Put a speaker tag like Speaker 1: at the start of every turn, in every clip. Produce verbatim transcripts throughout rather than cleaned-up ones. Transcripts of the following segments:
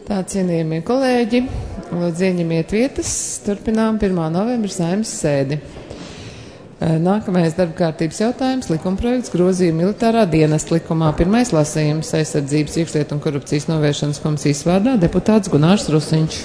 Speaker 1: Tā, cienījamie kolēģi, lūdzu ieņemiet vietas, turpinām pirmā novembra Saeimas sēdi. Nākamais darba kārtības jautājums - likumprojekts grozījuma militārā dienesta likumā. Pirmais lasījums - aizsardzības, iekšlietu un korupcijas novēršanas komisijas vārdā deputāts Gunārs Rusiņš.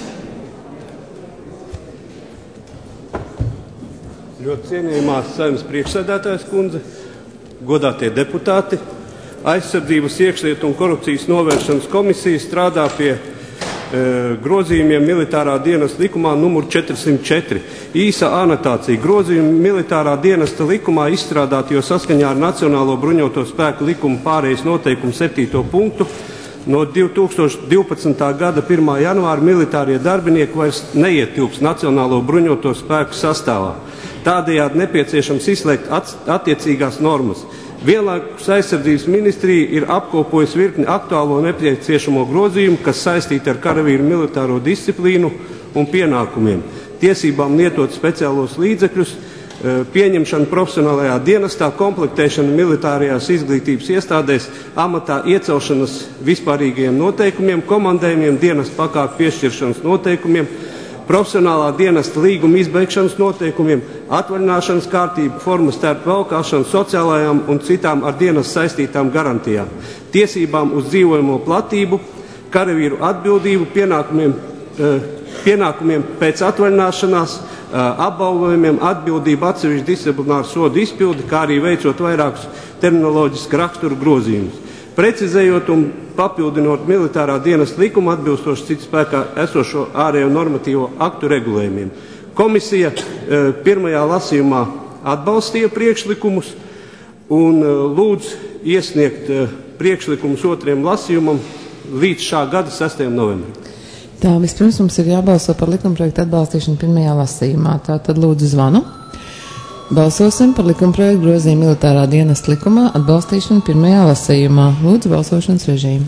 Speaker 2: Ļoti cienījamās Saeimas priekšsēdētājas kundze, godātie deputāti, aizsardzības, iekšlietu un korupcijas novēršanas komisija strādā pie grozījumiem militārā dienesta likumā numur četrsimt četri. Īsa anotācija. Grozījumi militārā dienesta likumā izstrādāti, jo saskaņā ar Nacionālo bruņoto spēku likumu pārejas noteikumu septīto punktu no divi tūkstoši divpadsmitā gada pirmā janvāra militārie darbinieki vairs neietilps Nacionālo bruņoto spēku sastāvā. Tādējādi nepieciešams izslēgt attiecīgās normas. Vienlaikus aizsardzības ministrija ir apkopojusi virkni aktuālo nepieciešamo grozījumu, kas saistīti ar karavīru militāro disciplīnu un pienākumiem, tiesībām lietot speciālos līdzekļus, pieņemšanu profesionālajā dienestā, komplektēšanu militārajās izglītības iestādēs, amatā iecelšanas vispārīgajiem noteikumiem, komandējumiem, dienesta pakāpju piešķiršanas noteikumiem, profesionālā dienesta līguma izbeigšanas noteikumiem, atvaļināšanas kārtību, formas tērpu valkāšanu, sociālajām un citām ar dienas saistītām garantijām, tiesībām uz dzīvojamo platību, karavīru atbildību, pienākumiem, pienākumiem pēc atvaļināšanās, apbalvojumiem, atbildību atsevišķu disciplināru sodu izpildi, kā arī veicot vairākus terminoloģiski raksturu grozījumus. Precizējot un papildinot militārā dienesta likumu atbilstoši citu spēkā esošo ārējo normatīvo aktu regulējumiem. Komisija e, pirmajā lasījumā atbalstīja priekšlikumus un e, lūdz iesniegt e, priekšlikumus otriem lasījumam līdz šā gada sestajam novembrim.
Speaker 1: Tā, vispirms mums ir jābalso par likumprojektu atbalstīšanu pirmajā lasījumā. Tā tad lūdzu zvanu. Balsosim par likumprojektu grozījumu militārā dienesta likumā atbalstīšanu pirmajā lasījumā. Lūdzu balsošanas režīmu.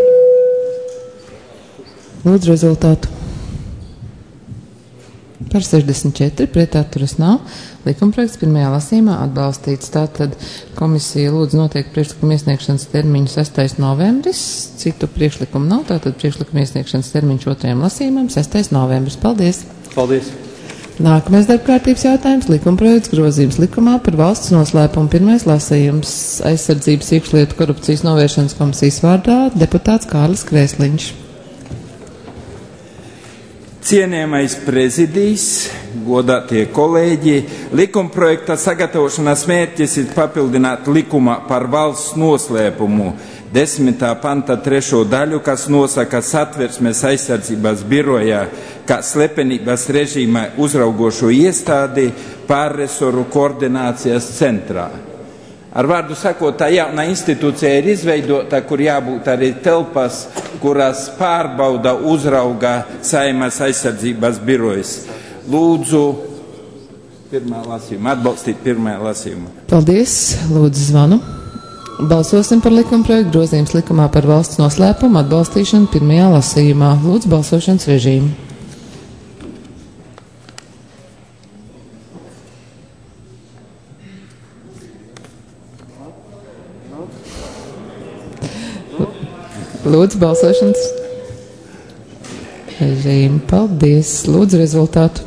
Speaker 1: Lūdzu rezultātu. Par sešdesmit četri, pret atturas nav. Likumprojekts pirmajā lasījumā atbalstīts. Tātad komisija lūdzu noteikti priekšlikumu iesniegšanas termiņu sestais novembris. Citu priekšlikumu nav, tātad priekšlikumu iesniegšanas termiņš otrajam lasījumam sestais novembris. Paldies!
Speaker 2: Paldies!
Speaker 1: Nākamais darbkārtības jautājums - likumprojekts grozījums likumā par valsts noslēpumu. Pirmais lasījums - aizsardzības, iekšlietu, korupcijas novēršanas komisijas vārdā deputāts Kārlis Krēsliņš.
Speaker 3: Cienījamais prezidijs, godātie kolēģi, likumprojekta sagatavošanas mērķis ir papildināt likumā par valsts noslēpumu desmitā panta trešo daļu, kas nosaka Satversmes aizsardzības birojā kā slepenības režīmā uzraugošo iestādi pārresoru koordinācijas centrā. Ar vārdu sakot, tā jauna institūcija ir izveidota, kur jābūt arī telpas, kuras pārbauda uzrauga Saeimas aizsardzības birojas. Lūdzu, pirmā lasījuma, atbalstīt pirmā lasījuma.
Speaker 1: Paldies, lūdzu zvanu. Balsosim par likumprojektu grozījums likumā par valsts noslēpumu atbalstīšanu pirmajā lasījumā. Lūdzu balsošanas režīmu. Lūdzu balsošanas režīmu. Paldies. Lūdzu rezultātu.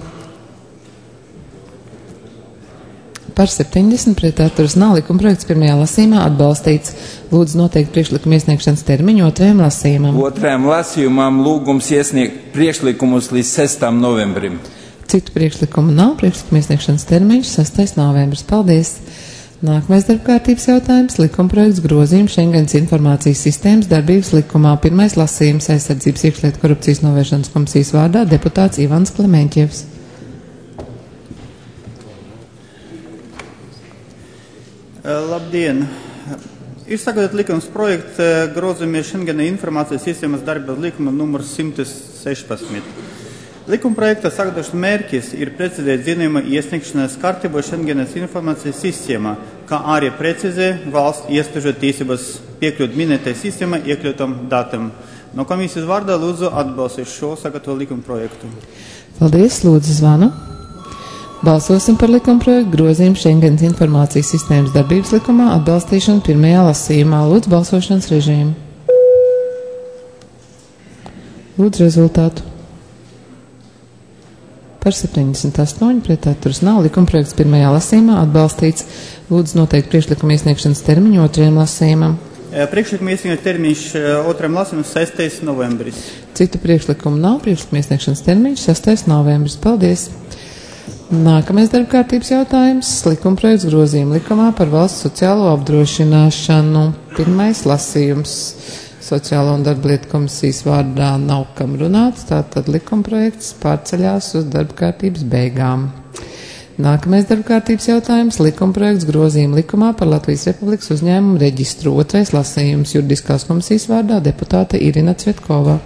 Speaker 1: Par septiņdesmit, pret atturas nav. Likumprojekts pirmajā lasījumā atbalstīts. Lūdzu noteikti priekšlikumu iesniegšanas termiņu otrajam lasījumam.
Speaker 3: Otrajam lasījumam lūgums iesniegt priekšlikumus līdz sestam novembrim.
Speaker 1: Citu priekšlikumu nav. Priekšlikumu iesniegšanas termiņš sestais novembris. Paldies. Nākamais darbkārtības jautājums - likumprojekts grozījums Schengens informācijas sistēmas darbības likumā. Pirmais lasījums - aizsardzības, iekšlietu, korupcijas novēršanas komisijas vārdā deputāts Ivans Klemeņķievs.
Speaker 4: Labdien! Ir sagatavot likums projekts grozījumi Schengena informācijas sistēmas darbības likuma numur simt sešpadsmit. Likuma projekta sagatavošanas mērķis ir precizēt ziņojuma iesniegšanas kārtību Schengenas informācijas sistēmā, kā arī precizē valsts iestāžu tiesības piekļūt minētai sistēmai iekļautam datam. No komisijas vārdā lūdzu atbalstīt šo sagatavo likuma projektu.
Speaker 1: Paldies, lūdzu zvanu. Balsosim par likumprojektu grozījumu Schengens informācijas sistēmas darbības likumā atbalstīšanu pirmajā lasījumā. Lūdzu balsošanas režīmu. Lūdzu rezultātu. Par septiņdesmit astoņi, pret atturas nav. Likumprojekts pirmajā lasījumā atbalstīts. Lūdzu noteikt priekšlikuma iesniegšanas termiņu otrajam lasījumam.
Speaker 4: Priekšlikuma iesniegšanas termiņš otrajam lasījumam sestais novembris.
Speaker 1: Citu priekšlikumu nav. Priekšlikuma iesniegšanas termiņš sestais novembris. Paldies! Nākamais darbkārtības jautājums - likumprojekts grozījuma likumā par valsts sociālo apdrošināšanu. Pirmais lasījums. Sociālo un darba lietu komisijas vārdā nav kam runāts, tātad likumprojekts pārceļās uz darbkārtības beigām. Nākamais darbkārtības jautājums - likumprojekts grozījuma likumā par Latvijas Republikas uzņēmumu reģistru. Otrais lasījums - juridiskās komisijas vārdā deputāte Irina Cvetkova.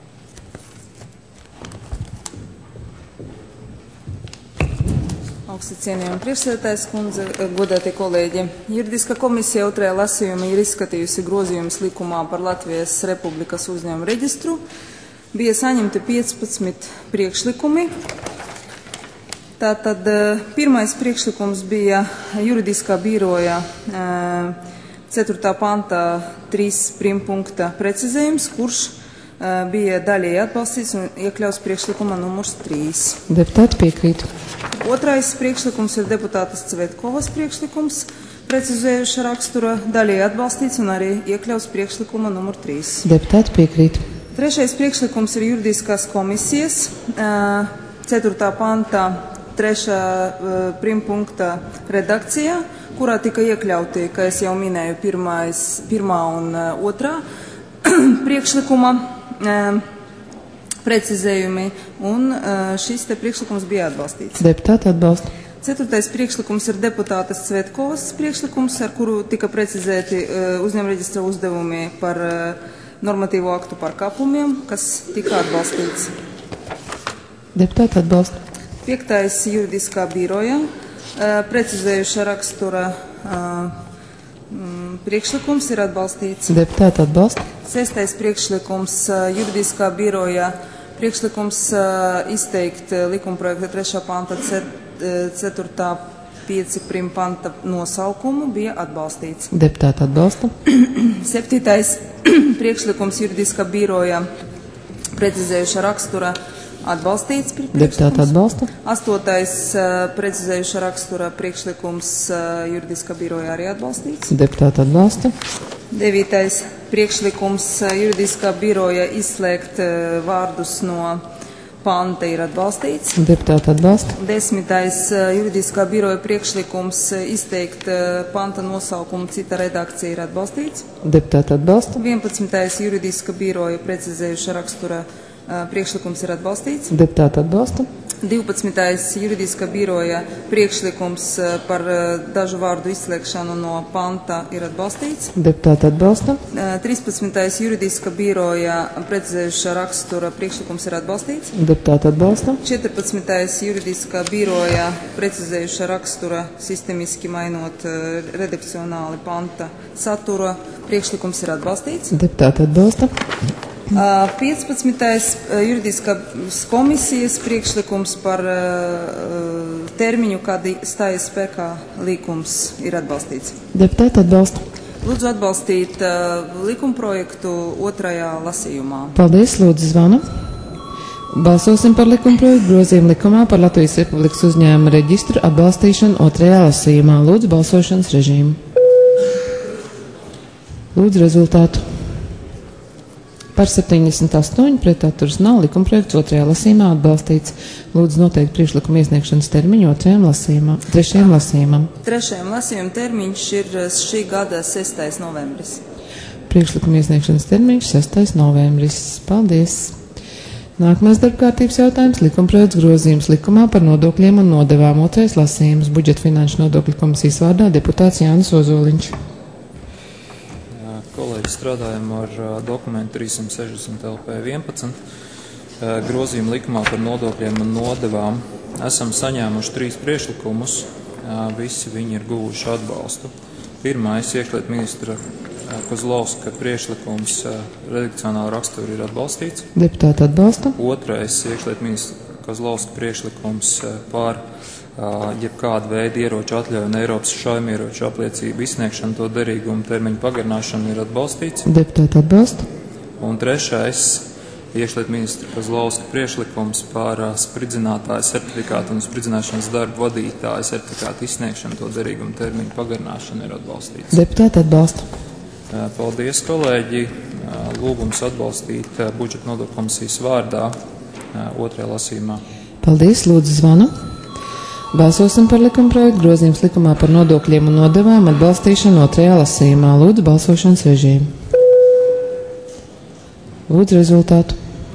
Speaker 5: Cienījama priekšsēdētājas kundze, godātie kolēģi. Juridiskā komisija otrajā lasījumā ir izskatījusi grozījumus likumā par Latvijas Republikas uzņēmumu reģistru. Bija saņemti piecpadsmit priekšlikumi. Tātad pirmais priekšlikums bija juridiskā biroja ceturtā pantā trīs primpunkta precizējums, kurš bija daļēji atbalstīts un iekļauts priekšlikuma numurs trīs.
Speaker 1: Deputāti piekrīt.
Speaker 5: Otrais priekšlikums ir deputātas Cvetkovas priekšlikums, precizējuša rakstura, daļēji atbalstīts un arī iekļauts priekšlikuma numur trīs.
Speaker 1: Deputāti piekrīt.
Speaker 5: Trešais priekšlikums ir juridiskās komisijas, ceturtā pantā trešā primpunkta redakcijā, kurā tika iekļauti, kā es jau minēju, pirmais, pirmā un otrā priekšlikuma precizējumi, un šis te priekšlikums bija atbalstīts.
Speaker 1: Deputāti atbalsta.
Speaker 5: Ceturtais priekšlikums ir deputātas Cvetkovas priekšlikums, ar kuru tika precizēti uzņēmuma reģistra uzdevumi par normatīvo aktu pārkāpumiem, kas tika atbalstīts.
Speaker 1: Deputāti atbalsta.
Speaker 5: Piektais juridiskā biroja, precizējuša rakstura priekšlikums ir atbalstīts.
Speaker 1: Deputāti atbalsta.
Speaker 5: Sestais priekšlikums juridiskā biroja priekšlikums izteikt likumprojekta trešā panta ceturtā pieci prim panta nosaukumu bija atbalstīts.
Speaker 1: Deputāti atbalsta.
Speaker 5: Septītais priekšlikums juridiskā biroja precizējuša rakstura atbalstīts.
Speaker 1: Deputāti atbalsta.
Speaker 5: Astotais precizējuša rakstura priekšlikums juridiskā biroja arī atbalstīts.
Speaker 1: Deputāti atbalsta.
Speaker 5: Devītais priekšlikums juridiskā biroja izslēgt vārdus no panta ir atbalstīts.
Speaker 1: Deputāti atbalsta.
Speaker 5: Desmitais juridiskā biroja priekšlikums izteikt panta nosaukumu cita redakcija ir atbalstīts.
Speaker 1: Deputāti atbalsta.
Speaker 5: Vienpadsmitais juridiskā biroja precizējuša rakstura priekšlikums ir atbalstīts.
Speaker 1: Deputāti atbalsta.
Speaker 5: divpadsmitais juridiskā biroja priekšlikums par dažu vārdu izslēgšanu no panta ir atbalstīts.
Speaker 1: Deputāti atbalsta.
Speaker 5: trīspadsmitais juridiskā biroja precizējuša rakstura priekšlikums ir atbalstīts.
Speaker 1: Deputāti atbalsta.
Speaker 5: četrpadsmitais juridiskā biroja precizējuša rakstura sistemiski mainot redakcionāli panta satura priekšlikums ir atbalstīts.
Speaker 1: Deputāti atbalsta.
Speaker 5: piecpadsmitais juridiskās komisijas priekšlikums par termiņu, kad stājas spēkā likums, ir atbalstīts.
Speaker 1: Deputāti atbalsta.
Speaker 5: Lūdzu atbalstīt likumprojektu otrajā lasījumā.
Speaker 1: Paldies, lūdzu zvanu. Balsosim par likumprojektu grozījumu likumā par Latvijas Republikas uzņēmumu reģistru atbalstīšanu otrajā lasījumā. Lūdzu balsošanas režīmu. Lūdzu rezultātu. Par septiņdesmit astoņi, pret atturas nav. Likumprojekts otrajā lasījumā atbalstīts. Lūdzu noteikt priekšlikuma iesniegšanas termiņu otrajam lasījumam, trešajam lasījumam.
Speaker 5: Trešajam lasījuma termiņš ir šī gada sestais novembris.
Speaker 1: Priekšlikuma iesniegšanas termiņš sestais novembris. Paldies. Nākamais darbkārtības jautājums - likumprojekts grozījums likumā par nodokļiem un nodevām. Otrais lasījums - budžeta finanšu nodokļu komisijas vārdā deputāts Jānis Ozoliņš.
Speaker 6: Kolēģi, strādājam ar uh, dokumentu trīssimt sešdesmit L P vienpadsmit, uh, grozījumu likumā par nodokļiem un nodevām. Esam saņēmuši trīs priekšlikumus, uh, visi viņi ir guvuši atbalstu. Pirmais, iekšlietu ministra uh, Kozlovska priekšlikums uh, redakcionāla rakstura ir atbalstīts.
Speaker 1: Deputāti atbalsta.
Speaker 6: Otrais, iekšlietu ministra Kozlovska priekšlikums uh, par jebkāda veida ieroču atļauju un Eiropas šaujamieroču apliecību izsniegšanu, to derīgumu termiņu pagarināšanu ir atbalstīts.
Speaker 1: Deputāti atbalsta.
Speaker 6: Un trešais, iekšlietu ministra Kozlovska priekšlikums par spridzinātāju sertifikātu un spridzināšanas darbu vadītāju sertifikātu izsniegšanu, to derīgumu termiņu pagarināšanu ir atbalstīts.
Speaker 1: Deputāti atbalsta.
Speaker 6: Paldies, kolēģi. Lūgums atbalstīt budžeta nodokļu komisijas vārdā otrajā lasījumā.
Speaker 1: Paldies, lūdzu zvanu. Balsosim par likumprojektu grozījums likumā par nodokļiem un nodevām atbalstīšanu otrajā lasījumā. Lūdzu balsošanas režīmu. Lūdzu rezultātu.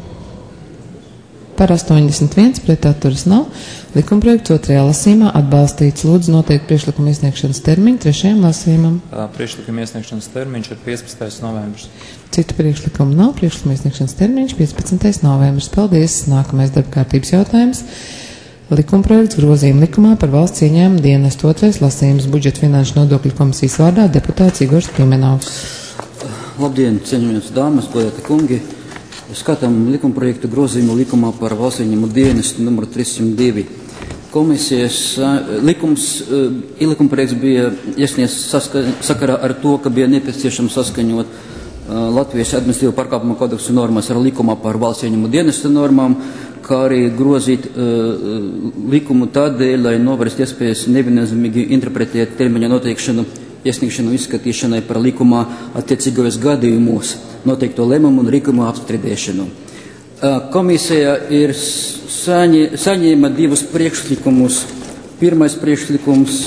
Speaker 1: Par astoņdesmit viens, pret atturas nav. Likumprojekts otrajā lasījumā atbalstīts. Lūdzu noteikt priekšlikuma iesniegšanas termiņu trešajam lasījumam.
Speaker 6: Priekšlikuma iesniegšanas termiņš ir piecpadsmitais novembris.
Speaker 1: Citu priekšlikumu nav. Priekšlikuma iesniegšanas termiņš piecpadsmitais novembris. Paldies. Nākamais darbkārtības jautājums. Likumprojekts grozījuma likumā par valsts ieņēmumu dienestu otrais lasījums budžeta finanšu nodokļu komisijas vārdā deputāts Igors Pimenovs.
Speaker 7: Labdien, cienījamies dāmas, godāti kungi. Skatām likumprojektu grozījumu likumā par valsts ieņēmumu dienestu numur trīssimt divi. Komisijas likums, likumprojekts bija iesniegts sakarā ar to, ka bija nepieciešams saskaņot Latvijas administratīvo pārkāpumu kodeksu normas ar likumā par valsts ieņēmumu dienestu normām, kā arī grozīt uh, likumu tādēļ, lai novērst iespējas neviennozīmīgi interpretēt termiņa noteikšanu iesniegšanu izskatīšanai par likumā attiecīgajos gadījumos noteikto lēmumu un likuma apstrīdēšanu. Komisija ir saņē, saņēma divus priekšlikumus. Pirmais priekšlikums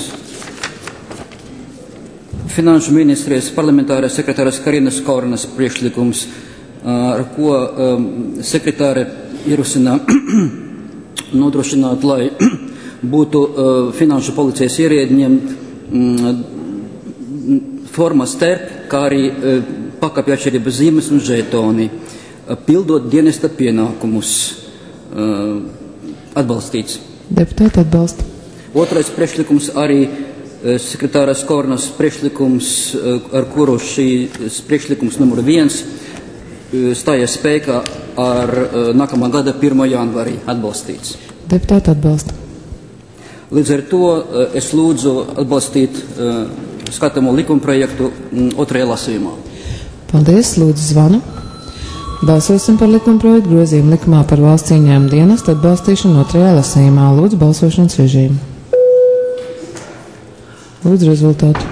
Speaker 7: Finanšu ministrijas parlamentārais sekretāras Karinas Kaurinas priekšlikums, ar ko um, sekretāre ierosina nodrošināt, lai būtu uh, finanšu policijas ierēdņiem um, forma sterp, kā arī uh, pakāpju atšķirības zīmes un žetoni, uh, pildot dienesta pienākumus, uh, atbalstīts.
Speaker 1: Deputāti atbalsta. Otrais
Speaker 7: priekšlikums arī uh, sekretāras Kaurinas priekšlikums, uh, ar kuru šī priekšlikums numur viens uh, stājas spēkā ar uh, nākamā gada pirmo janvārī atbalstīts.
Speaker 1: Deputāti atbalsta.
Speaker 7: Līdz ar to uh, es lūdzu atbalstīt uh, skatāmo likumprojektu um, otrajā lasījumā.
Speaker 1: Paldies, lūdzu zvanu. Balsosim par likumprojektu grozījumu likumā par valsts ieņēmumu dienestu atbalstīšanu otrajā lasījumā. Lūdzu balsošanas režīmu. Lūdzu rezultātu.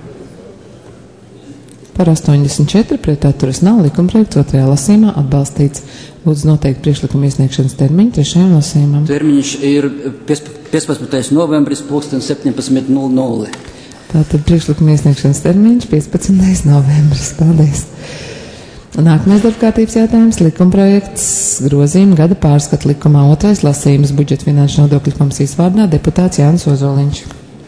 Speaker 1: Par astoņdesmit četri, pret atturas nav, likumprojekts otrajā lasījumā atbalstīts. Lūdzu noteikt priekšlikuma iesniegšanas termiņu trešajam lasījumam.
Speaker 7: Termiņš ir piecpadsmitais novembris, pulksten septiņpadsmit nulle nulle.
Speaker 1: Tātad priekšlikuma iesniegšanas termiņš piecpadsmitais novembris. Paldies. Nākamais darbkārtības jautājums. Likumprojekts grozījuma gada pārskata likumā otrais lasījums budžeta finanšu nodokļu komisijas vārdā deputāts Jānis Ozoliņš.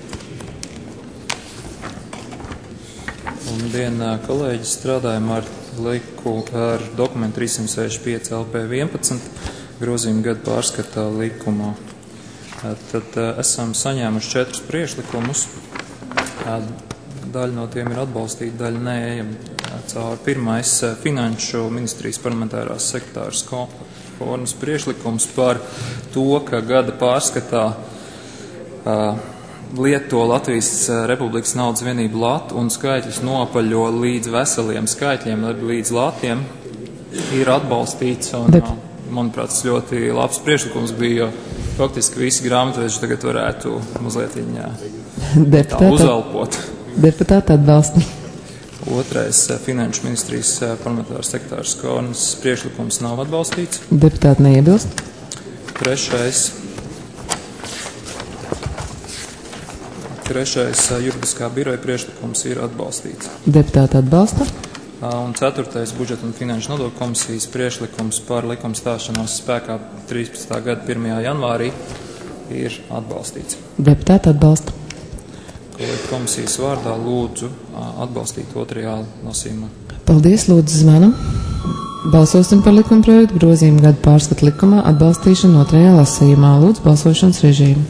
Speaker 6: Labdien, kolēģi, strādājam ar liku ar dokumentu trīssimt sešdesmit pieci L P vienpadsmit grozījuma gada pārskata likumā. Tad esam saņēmuši četrus priekšlikumus. Daļa no tiem ir atbalstīta, daļa nē, ejam cauri. Pirmais finanšu ministrijas parlamentārās sekretāras Kaurinas priekšlikums par to, ka gada pārskatā uh, lieto Latvijas Republikas naudas vienību latu un skaitļus nopaļo līdz veseliem skaitļiem, līdz latiem, ir atbalstīts. Un, Bet... manuprāt, tas ļoti labs priekšlikums bija, jo faktiski visi grāmatveži tagad varētu mazliet viņā tā uzelpot.
Speaker 1: Deputāti atbalsta.
Speaker 6: Otrais finanšu ministrijas parlamentārs sekretārs Kaurinas priekšlikums nav atbalstīts.
Speaker 1: Deputāti neiebilst.
Speaker 6: Trešais. Trešais juridiskā biroja priekšlikums ir atbalstīts.
Speaker 1: Deputāti atbalsta.
Speaker 6: Un ceturtais budžeta un finanšu nodokļu komisijas priekšlikums par likuma stāšanos spēkā trīspadsmitā gada pirmajā janvārī ir atbalstīts.
Speaker 1: Deputāti atbalsta.
Speaker 6: Kolēģi komisijas vārdā lūdzu atbalstīt otrajā lasījumā.
Speaker 1: Paldies, lūdzu zvanu. Balsosim par likumprojektu grozījumu gada pārskata likumā atbalstīšanu otrajā lasījumā. Lūdzu balsošanas režīmu.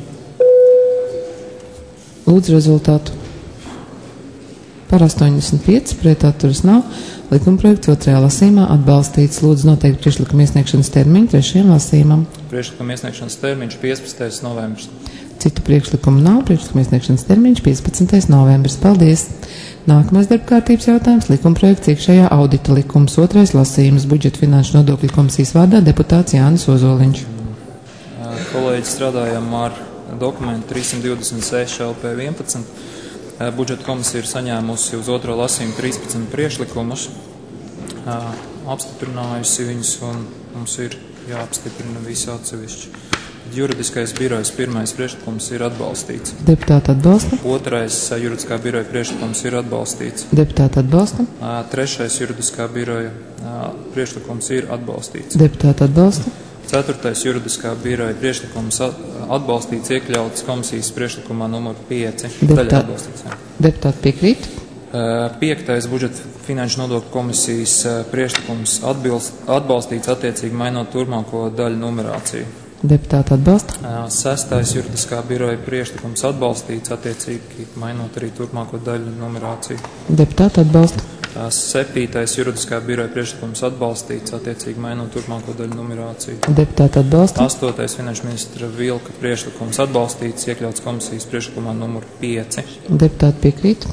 Speaker 1: Lūdzu rezultātu. Par astoņdesmit pieci, pret atturas nav, likumprojekts otrajā lasījumā atbalstīts. Lūdzu noteikt priekšlikuma iesniegšanas termiņu trešajam lasījumam.
Speaker 6: Priekšlikuma iesniegšanas termiņš piecpadsmitais novembris.
Speaker 1: Citu priekšlikumu nav, priekšlikuma iesniegšanas termiņš piecpadsmitais novembris. Paldies. Nākamais darbkārtības jautājums - likumprojekts iekšējā audita likums. Otrais lasījums - budžeta finanšu nodokļu komisijas vārdā deputāts Jānis Ozoliņš.
Speaker 6: Kolēģi, strādājam ar dokumentu trīssimt divdesmit seši L P vienpadsmit. Budžeta komisija ir saņēmusi uz otro lasījumu trīspadsmit priekšlikumus, apstiprinājusi viņus, un mums ir jāapstiprina visi atsevišķi. Juridiskais birojs pirmais priekšlikums ir atbalstīts.
Speaker 1: Deputāti atbalsta.
Speaker 6: Otrais juridiskā biroja priekšlikums ir atbalstīts.
Speaker 1: Deputāti atbalsta.
Speaker 6: Trešais juridiskā biroja priekšlikums ir atbalstīts.
Speaker 1: Deputāti atbalsta.
Speaker 6: Ceturtais juridiskā biroja priekšlikums atbalstīts, iekļauts komisijas priekšlikumā numur pieci.
Speaker 1: Deputāti, deputāti piekrīt.
Speaker 6: Piektais budžeta finanšu nodokļu komisijas priekšlikums atbilst, atbalstīts attiecīgi mainot turpmāko daļu numerāciju.
Speaker 1: Deputāti atbalsta.
Speaker 6: Sestais juridiskā biroja priekšlikums atbalstīts, attiecīgi mainot arī turpmāko daļu numerāciju.
Speaker 1: Deputāti atbalsta.
Speaker 6: Septītais juridiskā biroja priekšlikums atbalstīts, attiecīgi mainot turpmāko daļu numerāciju.
Speaker 1: Deputāti atbalsta.
Speaker 6: Astotais finanšu ministra Vilka priekšlikums atbalstīts, iekļauts komisijas priekšlikumā numur pieci.
Speaker 1: Deputāti piekrīt.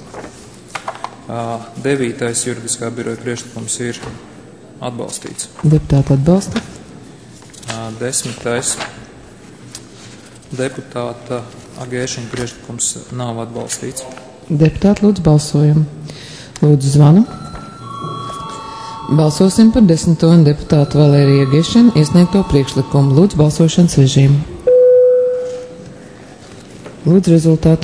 Speaker 6: Devītais juridiskā biroja priekšlikums ir atbalstīts.
Speaker 1: Deputāti atbalsta.
Speaker 6: Desmitais deputāta Agēšiņa priekšlikums nav atbalstīts.
Speaker 1: Deputāti lūdzu balsojumu. Lūdzu zvanu. Balsosim par desmito un deputātu Valēriju Agēšiņu iesniegto priekšlikumu. Lūdzu balsošanas režīmu. Lūdzu rezultātu.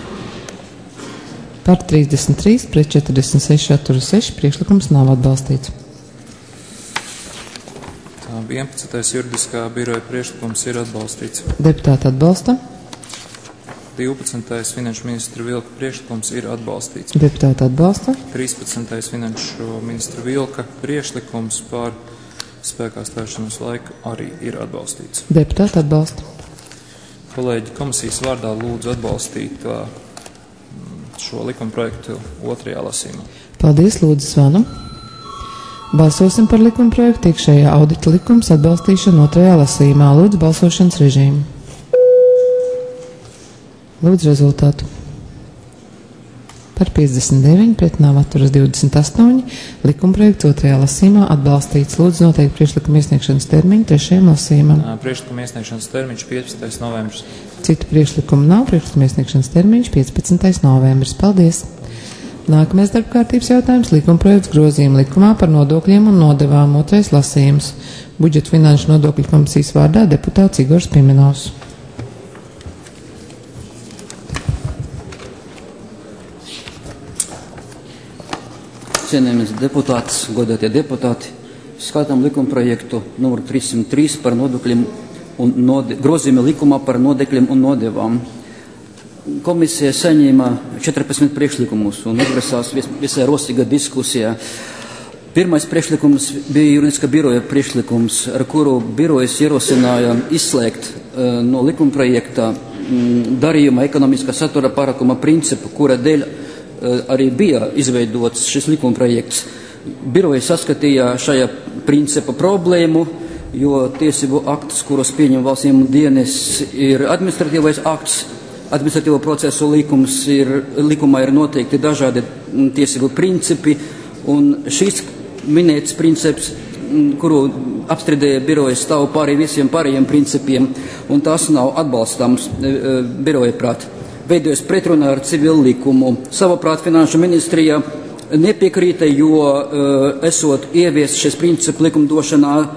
Speaker 1: Par trīsdesmit trīs pret četrdesmit seši atturas seši priekšlikums nav atbalstīts.
Speaker 6: vienpadsmitais juridiskā biroja priekšlikums ir atbalstīts.
Speaker 1: Deputāti atbalsta.
Speaker 6: divpadsmitais finanšu ministra Vilka priekšlikums ir atbalstīts.
Speaker 1: Deputāti atbalsta.
Speaker 6: trīspadsmitais finanšu ministra Vilka priekšlikums par spēkā stāšanās laiku arī ir atbalstīts.
Speaker 1: Deputāti atbalsta.
Speaker 6: Kolēģi, komisijas vārdā lūdzu atbalstīt šo likumprojektu otrajā lasījumā.
Speaker 1: Paldies, lūdzu zvanu. Balsosim par likumprojektu iekšējā audita likums atbalstīšanu otrajā lasījumā. Lūdzu balsošanas režīmu. Lūdzu rezultātu. Par piecdesmit deviņi pret nav atturas divdesmit astoņi. Likumprojekts otrajā lasījumā atbalstīts. Lūdzu noteikti priekšlikuma iesniegšanas termiņu trešajam lasījumam.
Speaker 6: Priekšlikuma iesniegšanas termiņš piecpadsmitais novembris.
Speaker 1: Citu priekšlikumu nav. Priekšlikuma iesniegšanas termiņš piecpadsmitais novembris. Paldies! Nākamais darbkārtības jautājums - likumprojekts grozījuma likumā par nodokļiem un nodevām. Otrais lasījums. Budžeta finanšu nodokļu komisijas vārdā deputāts Igors Pimenovs.
Speaker 7: Cienījamies deputāts, godātie deputāti, skatām likumprojektu numur trīssimt trīs par nodokļiem un node, grozījuma likumā par nodokļiem un nodevām. Komisija saņēma četrpadsmit priekšlikumus un atgrasās vis, visai rosīga diskusijā. Pirmais priekšlikums bija juridiskā biroja priekšlikums, ar kuru birojas ierosināja izslēgt uh, no likumprojekta mm, darījuma ekonomiskā satura pārākuma principu, kura dēļ uh, arī bija izveidots šis likumprojekts. Biroja saskatīja šajā principa problēmu, jo tiesību akts, kuros pieņem valsts dienas, ir administratīvais akts. Administratīvo procesu likums ir, likumā ir noteikti dažādi tiesību principi, un šis minēts princips, kuru apstrīdēja biroja, stāv pāri visiem pārējiem principiem, un tas nav atbalstāms e, biroja prāt. Veidojas pretrunā ar civilu likumu. Savuprāt, finanšu ministrija nepiekrīta, jo e, esot ieviest šis princips likumdošanā e,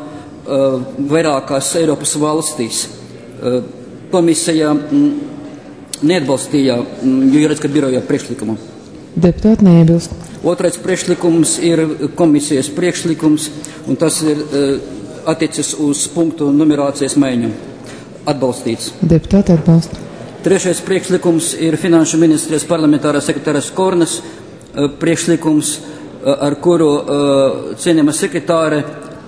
Speaker 7: vairākās Eiropas valstīs. E, komisija m, neatbalstīja juridiskā biroja priekšlikumu.
Speaker 1: Deputāti neiebilst.
Speaker 7: Otrais priekšlikums ir komisijas priekšlikums, un tas ir uh, attiecas uz punktu numerācijas maiņu. Atbalstīts.
Speaker 1: Deputāti atbalsta.
Speaker 7: Trešais priekšlikums ir finanšu ministrijas parlamentārā sekretāras Kornas uh, priekšlikums, uh, ar kuru uh, cienījama sekretāre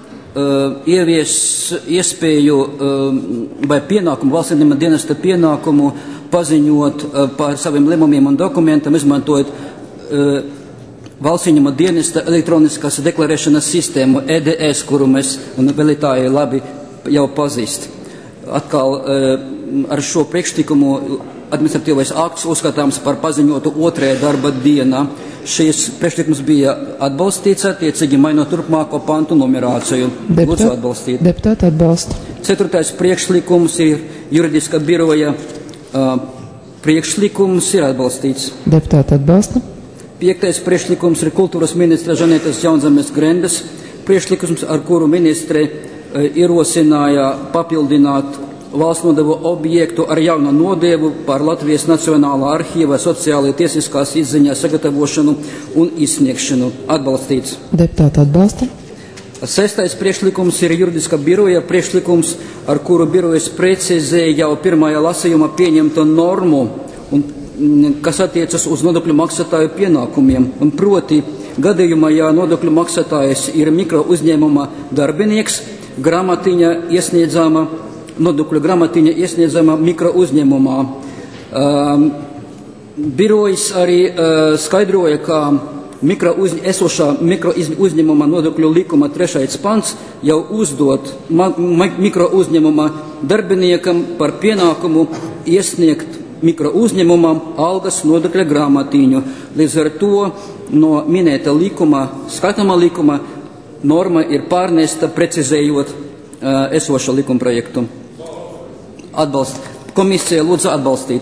Speaker 7: uh, ievies iespēju uh, vai pienākumu, valsts dienesta pienākumu paziņot uh, par saviem lēmumiem un dokumentam, izmantojot uh, valsts dienesta elektroniskās deklarēšanas sistēmu E D S, kuru mēs un vēlētāji labi jau pazīst. Atkal uh, ar šo priekšlikumu administratīvais akts uzskatāms par paziņotu otrajā darba dienā. šīs priekšlikums bija atbalstīts, attiecīgi mainot turpmāko pantu numerāciju. Lūdzu atbalstīt.
Speaker 1: Deputāti atbalsta.
Speaker 7: Ceturtais priekšlikums ir juridiskā biroja uh, priekšlikums ir atbalstīts.
Speaker 1: Deputāti atbalsta.
Speaker 7: Piektais priekšlikums ir kultūras ministra Žanetas Jaunzemes Grendes priekšlikums, ar kuru ministre uh, ierosināja papildināt valsts nodevu objektu ar jaunu nodevu par Latvijas Nacionālā arhīva sociālajā tiesiskās izziņā sagatavošanu un izsniegšanu. Atbalstīts.
Speaker 1: Deputāti atbalsta.
Speaker 7: Sestais priekšlikums ir juridiskā biroja priekšlikums, ar kuru birojas precizēja jau pirmajā lasījumā pieņemto normu, un, kas attiecas uz nodokļu maksātāju pienākumiem. Un proti, gadījumā, ja nodokļu maksātājs ir mikro uzņēmuma darbinieks, grāmatiņa iesniedzama nodokļu grāmatiņa iesniedzama mikro uzņēmumā. Um, birojas arī uh, skaidroja, ka mikro uz, esošā mikro uzņēmuma nodokļu likuma trešais pants jau uzdot ma, ma, mikro uzņēmuma darbiniekam par pienākumu iesniegt mikro uzņēmumam algas nodokļa grāmatiņu. Līdz ar to no minēta likuma, skatāmā likuma, norma ir pārnesta precizējot uh, esošo likuma projektu. Atbalst. Komisija lūdzu atbalstīt.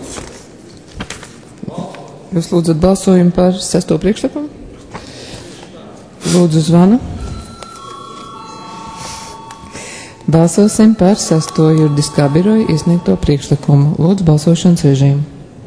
Speaker 1: Jūs lūdzat balsojumu par sesto priekšlikumu? Lūdzu zvanu. Balsosim par sesto juridiskā biroja iesniegto priekšlikumu. Lūdzu balsošanas režīmu.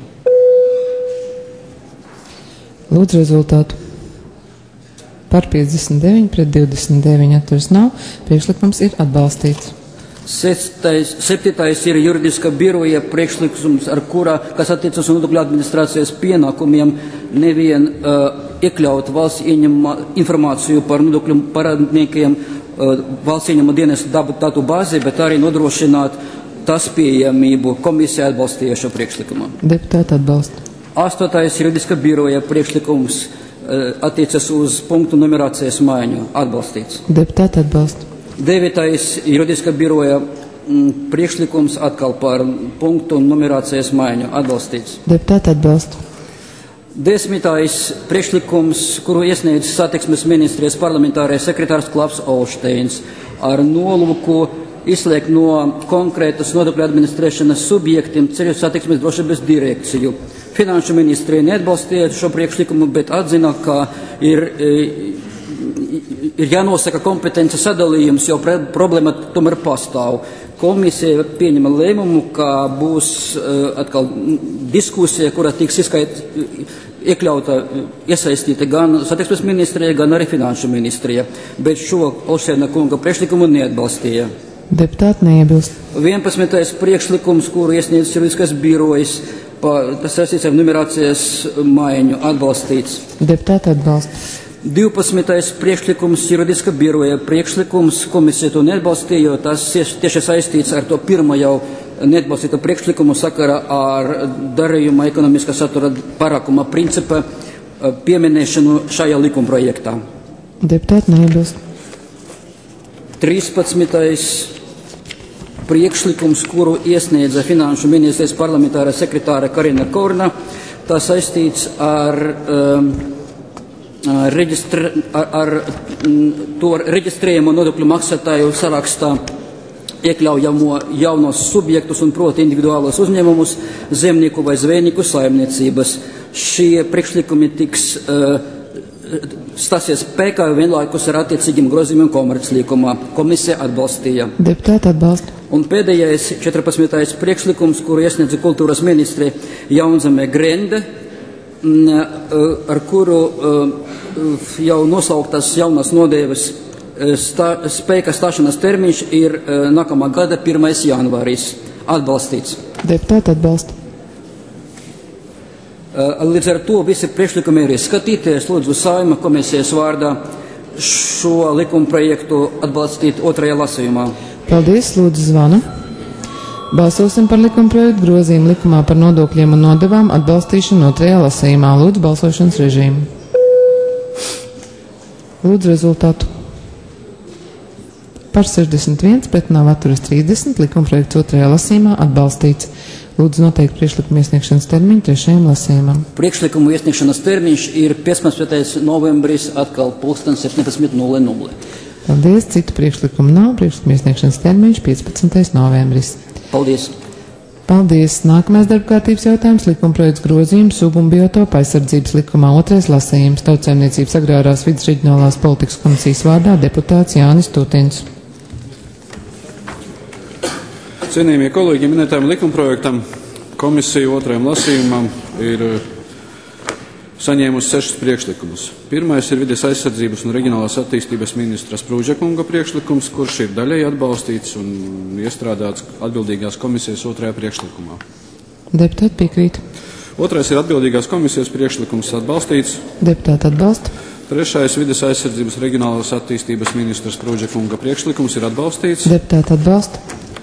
Speaker 1: Lūdzu rezultātu. Par piecdesmit deviņi pret divdesmit deviņi atturas nav. Priekšlikums ir atbalstīts.
Speaker 7: Sestais, septītais ir juridiskā biroja priekšlikums, ar kurā, kas attiecas uz nodokļu administrācijas pienākumiem, nevien uh, iekļaut valsts ieņemuma informāciju par nodokļu parādniekiem uh, valsts ieņemuma dienesta datu bāzi, bet arī nodrošināt tas pieejamību. Komisija atbalstīja šo priekšlikumu.
Speaker 1: Deputāti atbalsta.
Speaker 7: Astotais juridiskā biroja priekšlikums uh, attiecas uz punktu numerācijas maiņu. Atbalstīts.
Speaker 1: Deputāti atbalsta.
Speaker 7: Devītais juridiskā biroja m, priekšlikums atkal par punktu numerācijas maiņu. Atbalstīts.
Speaker 1: Deputāti atbalsta.
Speaker 7: Desmitais priekšlikums, kuru iesniedz satiksmes ministrijas parlamentārais sekretārs Klavs Olšteins ar nolūku izslēgt no konkrētas nodokļu administrēšanas subjektiem ceļu satiksmes drošības direkciju. Finanšu ministrija neatbalstīja šo priekšlikumu, bet atzina, ka ir ir jānosaka kompetences sadalījums, jo problēma tomēr pastāv. Komisija pieņema lēmumu, ka būs uh, atkal diskusija, kurā tiks izskait, iekļauta, iesaistīta gan satiksmes ministrija, gan arī finanšu ministrija, bet šo Olšteina kunga priekšlikumu neatbalstīja.
Speaker 1: Deputāti neiebilst.
Speaker 7: vienpadsmitais priekšlikums, kuru iesniedz juridiskais birojas, tas saistīts ar numerācijas maiņu, atbalstīts.
Speaker 1: Deputāti atbalsta.
Speaker 7: divpadsmitais priekšlikums juridiskā biroja priekšlikums, komisija to neatbalstīja, jo tas tieši saistīts ar to pirmo jau neatbalstīto priekšlikumu sakarā ar darījuma ekonomiskā satura pārākuma principa pieminēšanu šajā likumprojektā.
Speaker 1: Deputāti neiebilst.
Speaker 7: trīspadsmitais priekšlikums, kuru iesniedza Finanšu ministrijas parlamentāra sekretāra Karina Korna, tā saistīts ar um, Reģistre, ar, ar to reģistrējumu nodokļu maksātāju sarakstā iekļaujamo jaunos subjektus un proti individuālos uzņēmumus, zemnieku vai zvejnieku saimniecības. Šie priekšlikumi tiks uh, stāsies spēkā vienlaikus ar attiecīgiem grozījumiem komerclikumā. Komisija atbalstīja.
Speaker 1: Deputāti atbalsta.
Speaker 7: Un pēdējais četrpadsmitais priekšlikums, kuru iesniedza kultūras ministre Jaunzeme Grende, ar kuru jau nosauktas jaunas nodēves stā, spēka stāšanās termiņš ir nākamā gada pirmais janvāris. Atbalstīts.
Speaker 1: Deputāti atbalsta.
Speaker 7: Līdz ar to visi priekšlikumi ir izskatīti. Es lūdzu Saima komisijas vārdā šo likuma projektu atbalstīt otrajā lasījumā.
Speaker 1: Paldies, lūdzu zvanu. Balsosim par likumprojektu grozījumu likumā par nodokļiem un nodevām atbalstīšanu otrajā lasījumā. Lūdzu balsošanas režīmu. Lūdzu rezultātu. Par sešdesmit viens, pret nav atturas trīsdesmit, likumprojekts otrajā lasījumā atbalstīts. Lūdzu noteikt priekšlikumu iesniegšanas termiņu trešajam lasījumam.
Speaker 7: Priekšlikumu iesniegšanas termiņš ir piecpadsmitais novembris, atkal pulksten septiņpadsmit nulle nulle.
Speaker 1: Paldies. Citu priekšlikumu nav. Priekšlikumu iesniegšanas termiņš piecpadsmitais novembris.
Speaker 7: Paldies.
Speaker 1: Paldies. Nākamais darbkārtības jautājums - likumprojekts grozījums sugu un biotopa aizsardzības likumā otrais lasījums. Tautsaimniecības agrārās vides reģionālās politikas komisijas vārdā deputāts Jānis Tutins.
Speaker 8: Cienījamie kolēģi, minētājiem likumprojektam komisija otrajam lasījumam ir saņēmusi sešus priekšlikumus. Pirmais ir vides aizsardzības un reģionālās attīstības ministra Sprūža kunga priekšlikums, kurš ir daļēji atbalstīts un iestrādāts atbildīgās komisijas otrajā priekšlikumā.
Speaker 1: Deputāti piekrīt.
Speaker 8: Otrais ir atbildīgās komisijas priekšlikums atbalstīts.
Speaker 1: Deputāti atbalsta.
Speaker 8: Trešais vides aizsardzības reģionālās attīstības ministra Sprūža kunga priekšlikums ir atbalstīts.
Speaker 1: Deputāti atbalsta.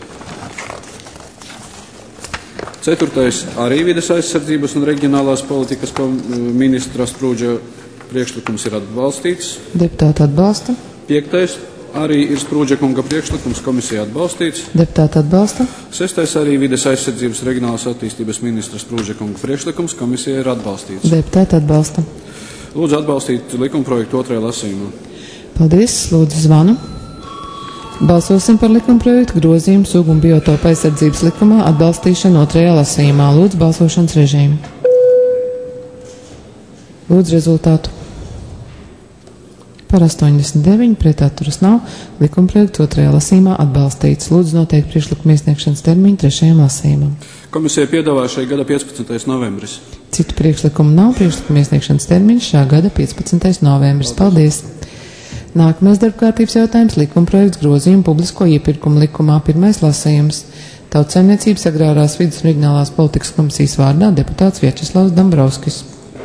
Speaker 8: Ceturtais arī vides aizsardzības un reģionālās politikas ministra Sprūža priekšlikums ir atbalstīts.
Speaker 1: Deputāti atbalsta.
Speaker 8: Piektais arī ir Sprūža kunga priekšlikums, komisija atbalstīts.
Speaker 1: Deputāti atbalsta.
Speaker 8: Sestais arī vides aizsardzības un reģionālās attīstības ministra Sprūža kunga priekšlikums, komisija ir atbalstīts.
Speaker 1: Deputāti atbalsta.
Speaker 8: Lūdzu atbalstīt likumprojektu otrajā lasījumā.
Speaker 1: Paldies. Lūdzu zvanu. Balsosim par likumprojektu grozījumu sugu un biotopa aizsardzības likumā atbalstīšanu otrajā lasījumā. Lūdzu balsošanas režīmu. Lūdzu rezultātu. Par astoņdesmit deviņi, pret atturas nav. Likumprojekts otrajā lasījumā atbalstīts. Lūdzu noteikt priekšlikumu iesniegšanas termiņu trešajam lasījumam.
Speaker 8: Komisija piedāvā šai gada piecpadsmitais novembris.
Speaker 1: Citu priekšlikumu nav. Priekšlikumu iesniegšanas termiņš šā gada piecpadsmitais novembris. Paldies! Nākamais darbkārtības jautājums - likumprojekts grozījumu publisko iepirkumu likumā pirmais lasījums. Tautsaimniecības agrārās vides un reģionālās politikas komisijas vārdā deputāts Viečeslavs Dombrovskis.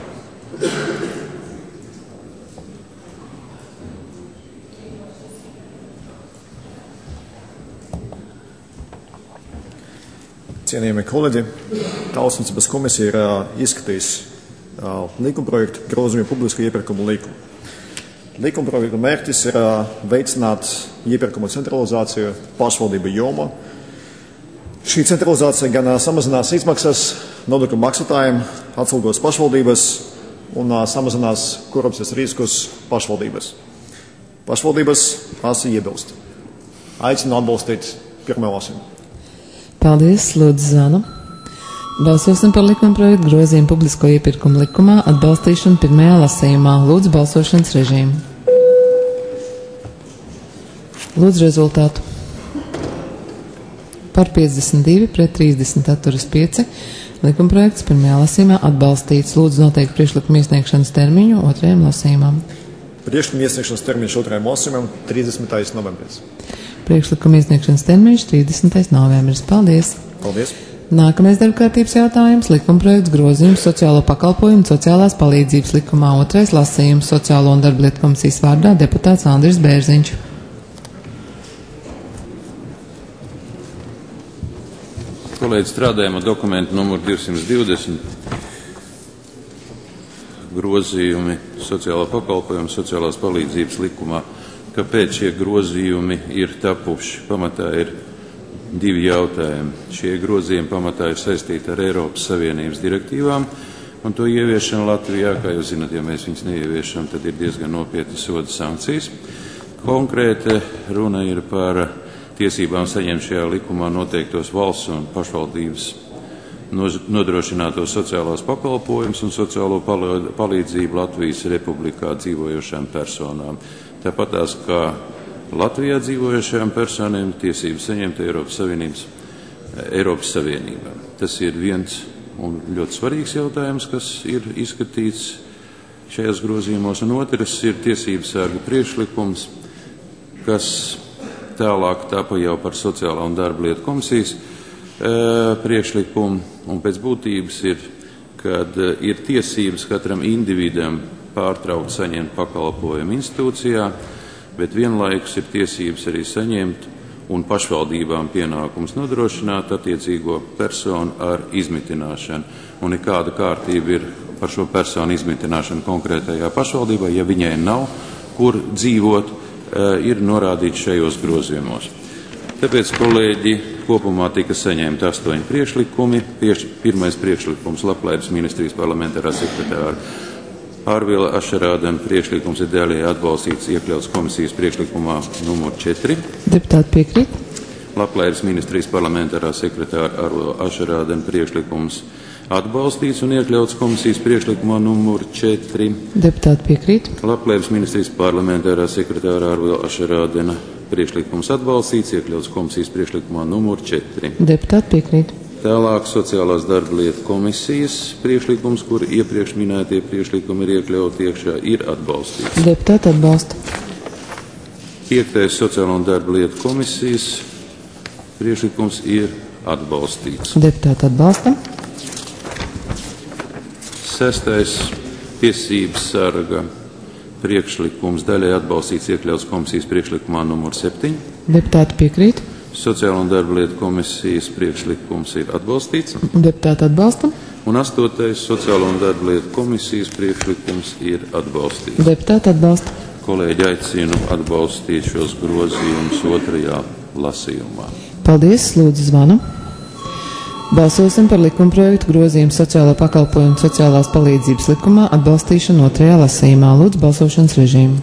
Speaker 9: Cienījamie kolēģi, Tautsaimniecības komisija ir uh, izskatījusi uh, likumprojektu grozījumu publisko iepirkumu likumu. Likumprojekta mērķis ir uh, veicināt iepirkumu centralizāciju pašvaldību jomā. Šī centralizācija gan uh, samazinās izmaksas nodokļu maksātājiem, atslogos pašvaldības un uh, samazinās korupcijas riskus pašvaldības. Pašvaldības asi iebilst. Aicinu atbalstīt pirmo lasījumu.
Speaker 1: Paldies, lūdzu zvanu. Balsosim par likumprojektu grozījumu publisko iepirkumu likumā atbalstīšanu pirmajā lasījumā. Lūdzu balsošanas režīmu. Lūdzu rezultātu. Par piecdesmit divi, pret trīsdesmit atturas pieci. Likumprojekts pirmajā lasījumā atbalstīts. Lūdzu noteikt priekšlikumu iesniegšanas termiņu otrajam lasījumam.
Speaker 9: Priekšlikuma iesniegšanas termiņš otrajam lasījumam trīsdesmitais novembris.
Speaker 1: Priekšlikuma iesniegšanas termiņš trīsdesmitais novembris. Paldies!
Speaker 9: Paldies!
Speaker 1: Nākamais darbkārtības jautājums - likumprojekts grozījums sociālo pakalpojumu sociālās palīdzības likumā otrais lasījums Sociālo un darblietu komisijas vārdā deputāts Andris Bērziņš.
Speaker 10: Kolēģi, strādājam ar dokumentu numuru divsimt divdesmit grozījumi sociālā pakalpojuma sociālās palīdzības likumā. Kāpēc šie grozījumi ir tapuši? Pamatā ir divi jautājumi. Šie grozījumi pamatā ir saistīti ar Eiropas Savienības direktīvām un to ieviešanu Latvijā. Kā jūs zināt, ja mēs viņus neieviešam, tad ir diezgan nopietni soda sankcijas. Konkrēti runa ir par tiesībām saņemt šajā likumā noteiktos valsts un pašvaldības nodrošinātos sociālās pakalpojumus un sociālo palīdzību Latvijas Republikā dzīvojošām personām. Tāpat tās kā Latvijā dzīvojošajām personām tiesības saņemt Eiropas Savienības, Eiropas Savienībā. Tas ir viens un ļoti svarīgs jautājums, kas ir izskatīts šajos grozījumos, un otrs ir tiesības sargu priekšlikums, kas tālāk tapa jau par sociālā un darba lietu komisijas e, priekšlikumu, un pēc būtības ir, kad ir tiesības katram individam pārtraukt saņemt pakalpojumu institūcijā, bet vienlaikus ir tiesības arī saņemt un pašvaldībām pienākums nodrošināt attiecīgo personu ar izmitināšanu. Un nekāda kārtība ir par šo personu izmitināšanu konkrētajā pašvaldībā, ja viņai nav kur dzīvot, ir norādīts šajos grozījumos. Tāpēc, kolēģi, kopumā tika saņemti astoņi priekšlikumi. Pieš, pirmais priekšlikums Labklājības ministrijas parlamentārā sekretāra Ārvila Ašarādena priekšlikums ir daļēji atbalstīts, iekļauts komisijas priekšlikumā numur četri.
Speaker 1: Deputāti piekrīt.
Speaker 10: Labklājības ministrijas parlamentārā sekretāra Ārvila Ašarādena priekšlikums atbalstīts un iekļauts komisijas priekšlikumā numur četri.
Speaker 1: Deputāti piekrīt.
Speaker 10: Labklājības ministrijas parlamentārā sekretāra Ārvila Ašarādena priekšlikums atbalstīts, iekļauts komisijas priekšlikumā numur četri.
Speaker 1: Deputāti piekrīt.
Speaker 10: Tālāk sociālās darba lietu komisijas priekšlikums, kur iepriekš minētie priekšlikumi ir iekļauti iekšā, ir atbalstīts.
Speaker 1: Deputāti atbalsta.
Speaker 10: Piektais sociālo un darba lietu komisijas priekšlikums ir atbalstīts.
Speaker 1: Deputāti atbalsta.
Speaker 10: Sestais tiesības sarga priekšlikums daļai atbalstīts, iekļauts komisijas priekšlikumā numur septiņi.
Speaker 1: Deputāti piekrīt.
Speaker 10: Sociālo un darba lietu komisijas priekšlikums ir atbalstīts.
Speaker 1: Deputāti atbalsta.
Speaker 10: Un astotais sociālo un darba lietu komisijas priekšlikums ir atbalstīts.
Speaker 1: Deputāti atbalsta.
Speaker 10: Kolēģi aicinu atbalstīt šos grozījumus otrajā lasījumā.
Speaker 1: Paldies, lūdzu zvanu. Balsosim par likumprojektu grozījumu sociālo pakalpojumu sociālās palīdzības likumā atbalstīšanu otrajā lasījumā. Lūdzu balsošanas režīmu.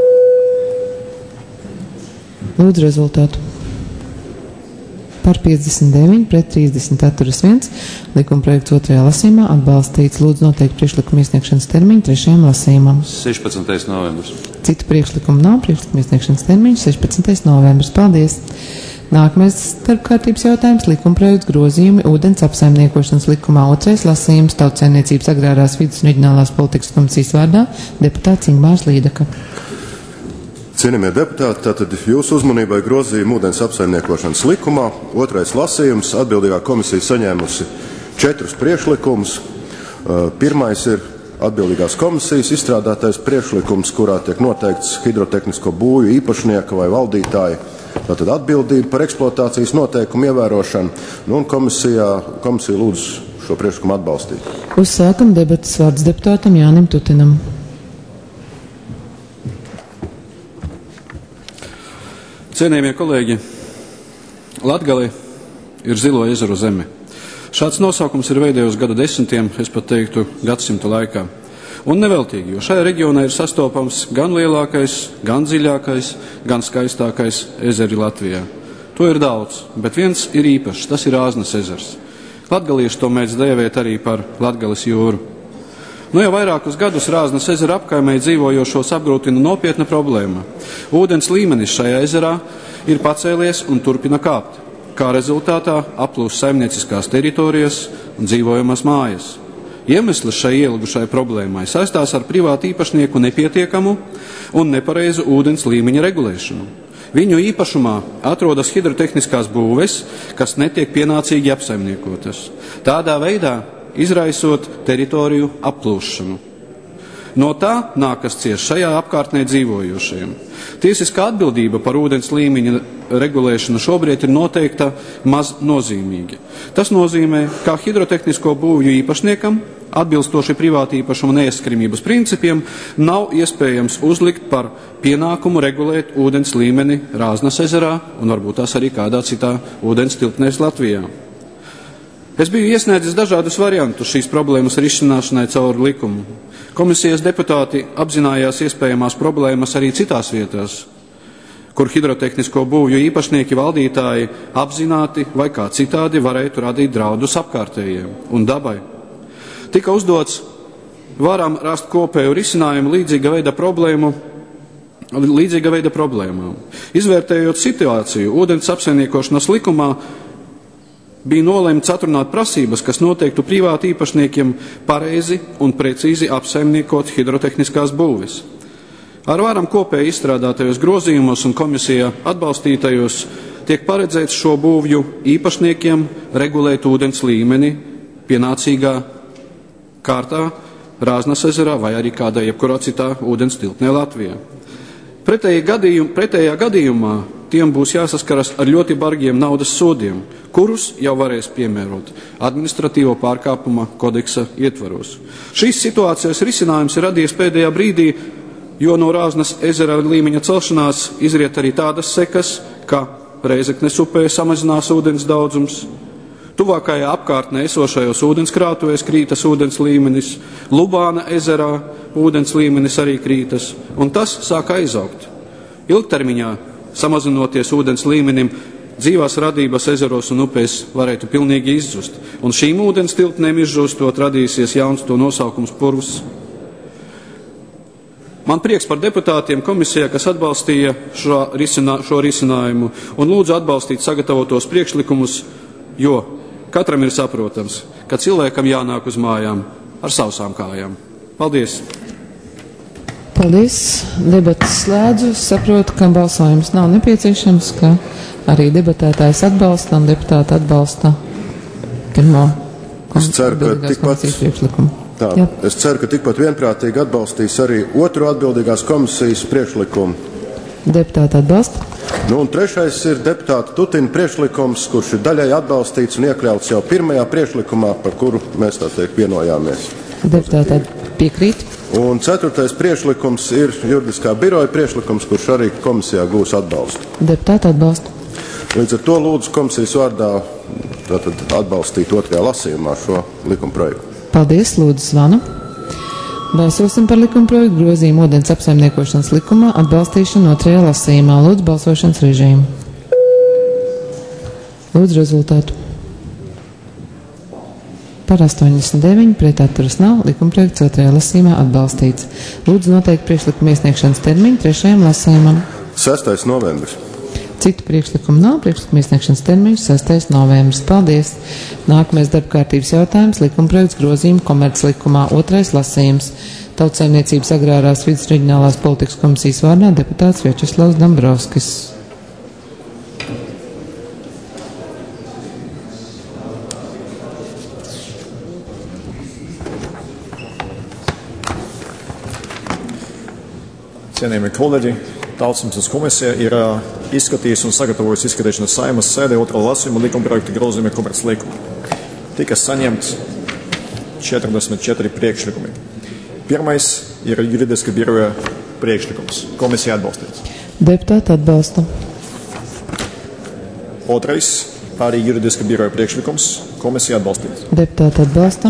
Speaker 1: Lūdzu rezultātu. Par piecdesmit deviņi pret trīsdesmit atturas viens. Likumprojekts otrajā lasījumā atbalstīts. Lūdzu noteikti priekšlikumu iesniegšanas termiņu trešajam lasījumam.
Speaker 10: sešpadsmitais novembris.
Speaker 1: Citu priekšlikumu nav. Priekšlikumu iesniegšanas termiņš sešpadsmitais novembris. Paldies! Nākamais darbkārtības jautājums - likumprojekts grozījumi ūdens apsaimniekošanas likumā. Otrais lasījums Tautsaimniecības agrārās vides un reģionālās politikas komisijas vārdā deputāts Ingmārs Līdaka.
Speaker 11: Cienījamie deputāti, tātad jūsu uzmanībai grozījumi ūdens apsaimniekošanas likumā. Otrais lasījums. Atbildīgā komisija saņēmusi četrus priekšlikumus. Pirmais ir atbildīgās komisijas izstrādātais priekšlikums, kurā tiek noteikts hidrotehnisko būju īpašnieka vai valdītāja tātad atbildība par eksploatācijas noteikumu ievērošanu, nu, un komisijā, komisija lūdz šo priekšlikumu atbalstīt.
Speaker 1: Uzsākam debatas, vārds deputātam Jānim Tutinam.
Speaker 8: Cienījamie kolēģi, Latgale ir zilo ezeru zeme. Šāds nosaukums ir veidojis gadu desmitiem, es pat teiktu gadsimtu laikā. Un neveltīgi, jo šajā reģionā ir sastopams gan lielākais, gan dziļākais, gan skaistākais ezeri Latvijā. To ir daudz, bet viens ir īpašs, tas ir Āznas ezers. Latgalieši to mēdz dēvēt arī par Latgales jūru. Nu jau vairākus gadus Rāznas ezera apkaimē dzīvojošos apgrūtina nopietna problēma. Ūdens līmenis šajā ezerā ir pacēlies un turpina kāpt. Kā rezultātā aplūst saimnieciskās teritorijas un dzīvojamas mājas. Iemesls šai ielgušai problēmai saistās ar privātu īpašnieku nepietiekamu un nepareizu ūdens līmeņa regulēšanu. Viņu īpašumā atrodas hidrotehniskās būves, kas netiek pienācīgi apsaimniekotas. Tādā veidā izraisot teritoriju aplūšanu. No tā nākas ciest šajā apkārtnē dzīvojošiem. Tiesiskā atbildība par ūdens līmeņa regulēšanu šobrīd ir noteikta maz nozīmīgi. Tas nozīmē, ka hidrotehnisko būvju īpašniekam, atbilstoši privāta īpašuma neaizskaramības principiem, nav iespējams uzlikt par pienākumu regulēt ūdens līmeni Rāznas ezerā un varbūt tās arī kādā citā ūdens tilpnēs Latvijā. Es biju iesniedzis dažādus variantus šīs problēmas risināšanai caur likumu. Komisijas deputāti apzinājās iespējamās problēmas arī citās vietās, kur hidrotehnisko būvju īpašnieki valdītāji apzināti vai kā citādi varētu radīt draudus apkārtējiem un dabai. Tika uzdots, varam rast kopēju risinājumu līdzīga veida problēmu, līdzīga veida problēmām. Izvērtējot situāciju, ūdens apsaimniekošanas likumā bija nolemts atrunāt prasības, kas noteiktu privāti īpašniekiem pareizi un precīzi apsaimniekot hidrotehniskās būves. Ar varam kopēji izstrādātajos grozījumos un komisijā atbalstītajos tiek paredzēts šo būvju īpašniekiem regulēt ūdens līmeni pienācīgā kārtā Rāznas ezerā vai arī kādā jebkurā citā ūdens tilpnē Latvijā. Pretējā gadījum, pretējā gadījumā tiem būs jāsaskaras ar ļoti bargiem naudas sodiem, kurus jau varēs piemērot administratīvo pārkāpuma kodeksa ietvaros. Šīs situācijas risinājums ir radies pēdējā brīdī, jo no Rāznas ezera līmeņa celšanās izriet arī tādas sekas, ka Reizeknes upē samazinās ūdens daudzums, tuvākajā apkārtnē esošajos ūdenskrātuvēs krītas ūdens līmenis, Lubāna ezerā ūdens līmenis arī krītas, un tas sāk aizaugt. Ilgtermiņā, samazinoties ūdens līmenim, dzīvās radības ezeros un upēs varētu pilnīgi izzust, un šīm ūdens tilpnēm izžūstot radīsies jauns to nosaukums purvs. Man prieks par deputātiem komisijā, kas atbalstīja šo, risinā, šo risinājumu un lūdzu atbalstīt sagatavotos priekšlikumus, jo katram ir saprotams, ka cilvēkam jānāk uz mājām ar sausām kājām. Paldies!
Speaker 1: Paldies! Debatas slēdzu. Saprotu, ka balsojums nav nepieciešams, ka arī debatētājs atbalsta un deputāti atbalsta pirmo
Speaker 11: Es ceru, ka tikpat, tā, es ceru, ka tikpat vienprātīgi atbalstīs arī otru atbildīgās komisijas priekšlikumu.
Speaker 1: Deputāti atbalsta.
Speaker 11: Nu, un trešais ir deputāta Tutina priekšlikums, kurš ir daļai atbalstīts un iekļauts jau pirmajā priekšlikumā, par kuru mēs tā teikt vienojāmies.
Speaker 1: Deputāti piekrīt.
Speaker 11: Un ceturtais priekšlikums ir juridiskā biroja priekšlikums, kurš arī komisijā gūs atbalstu.
Speaker 1: Deputāti atbalsta.
Speaker 11: Līdz ar to lūdzu komisijas vārdā tātad atbalstīt otrajā lasījumā šo likumprojektu.
Speaker 1: Paldies, lūdzu zvanu. Balsosim par likumprojektu grozījumu ūdens apsaimniekošanas likumā atbalstīšanu otrajā lasījumā. Lūdzu balsošanas režīmu. Lūdzu rezultātu. Par astoņdesmit deviņi, pret atturas nav, likumprojekts otrajā lasījumā atbalstīts. Lūdzu noteikt priekšlikumu iesniegšanas termiņu trešajam lasījumam.
Speaker 11: sestais novembris.
Speaker 1: Citu priekšlikumu nav, priekšlikumu iesniegšanas termiņš sestais novembris. Paldies! Nākamais darbkārtības jautājums - likumprojekts grozījumu komerclikumā, otrais lasījums. Tautsaimniecības agrārās vidas reģionālās politikas komisijas vārdā deputāts Viačeslavs Dombrovskis.
Speaker 9: Cienījamie kolēģi, Tautsaimniecības komisija ir uh, izskatījusi un sagatavojusi izskatīšanas Saeimas sēdē otro lasījumu likumprojekta grozījuma komerclikumu. Tika saņemts četrdesmit četri priekšlikumi. Pirmais ir juridiska biroja priekšlikums. Komisija atbalstīts.
Speaker 1: Deputāti atbalsta.
Speaker 9: Otrais arī juridiska biroja priekšlikums. Komisija atbalstīts.
Speaker 1: Deputāti atbalsta.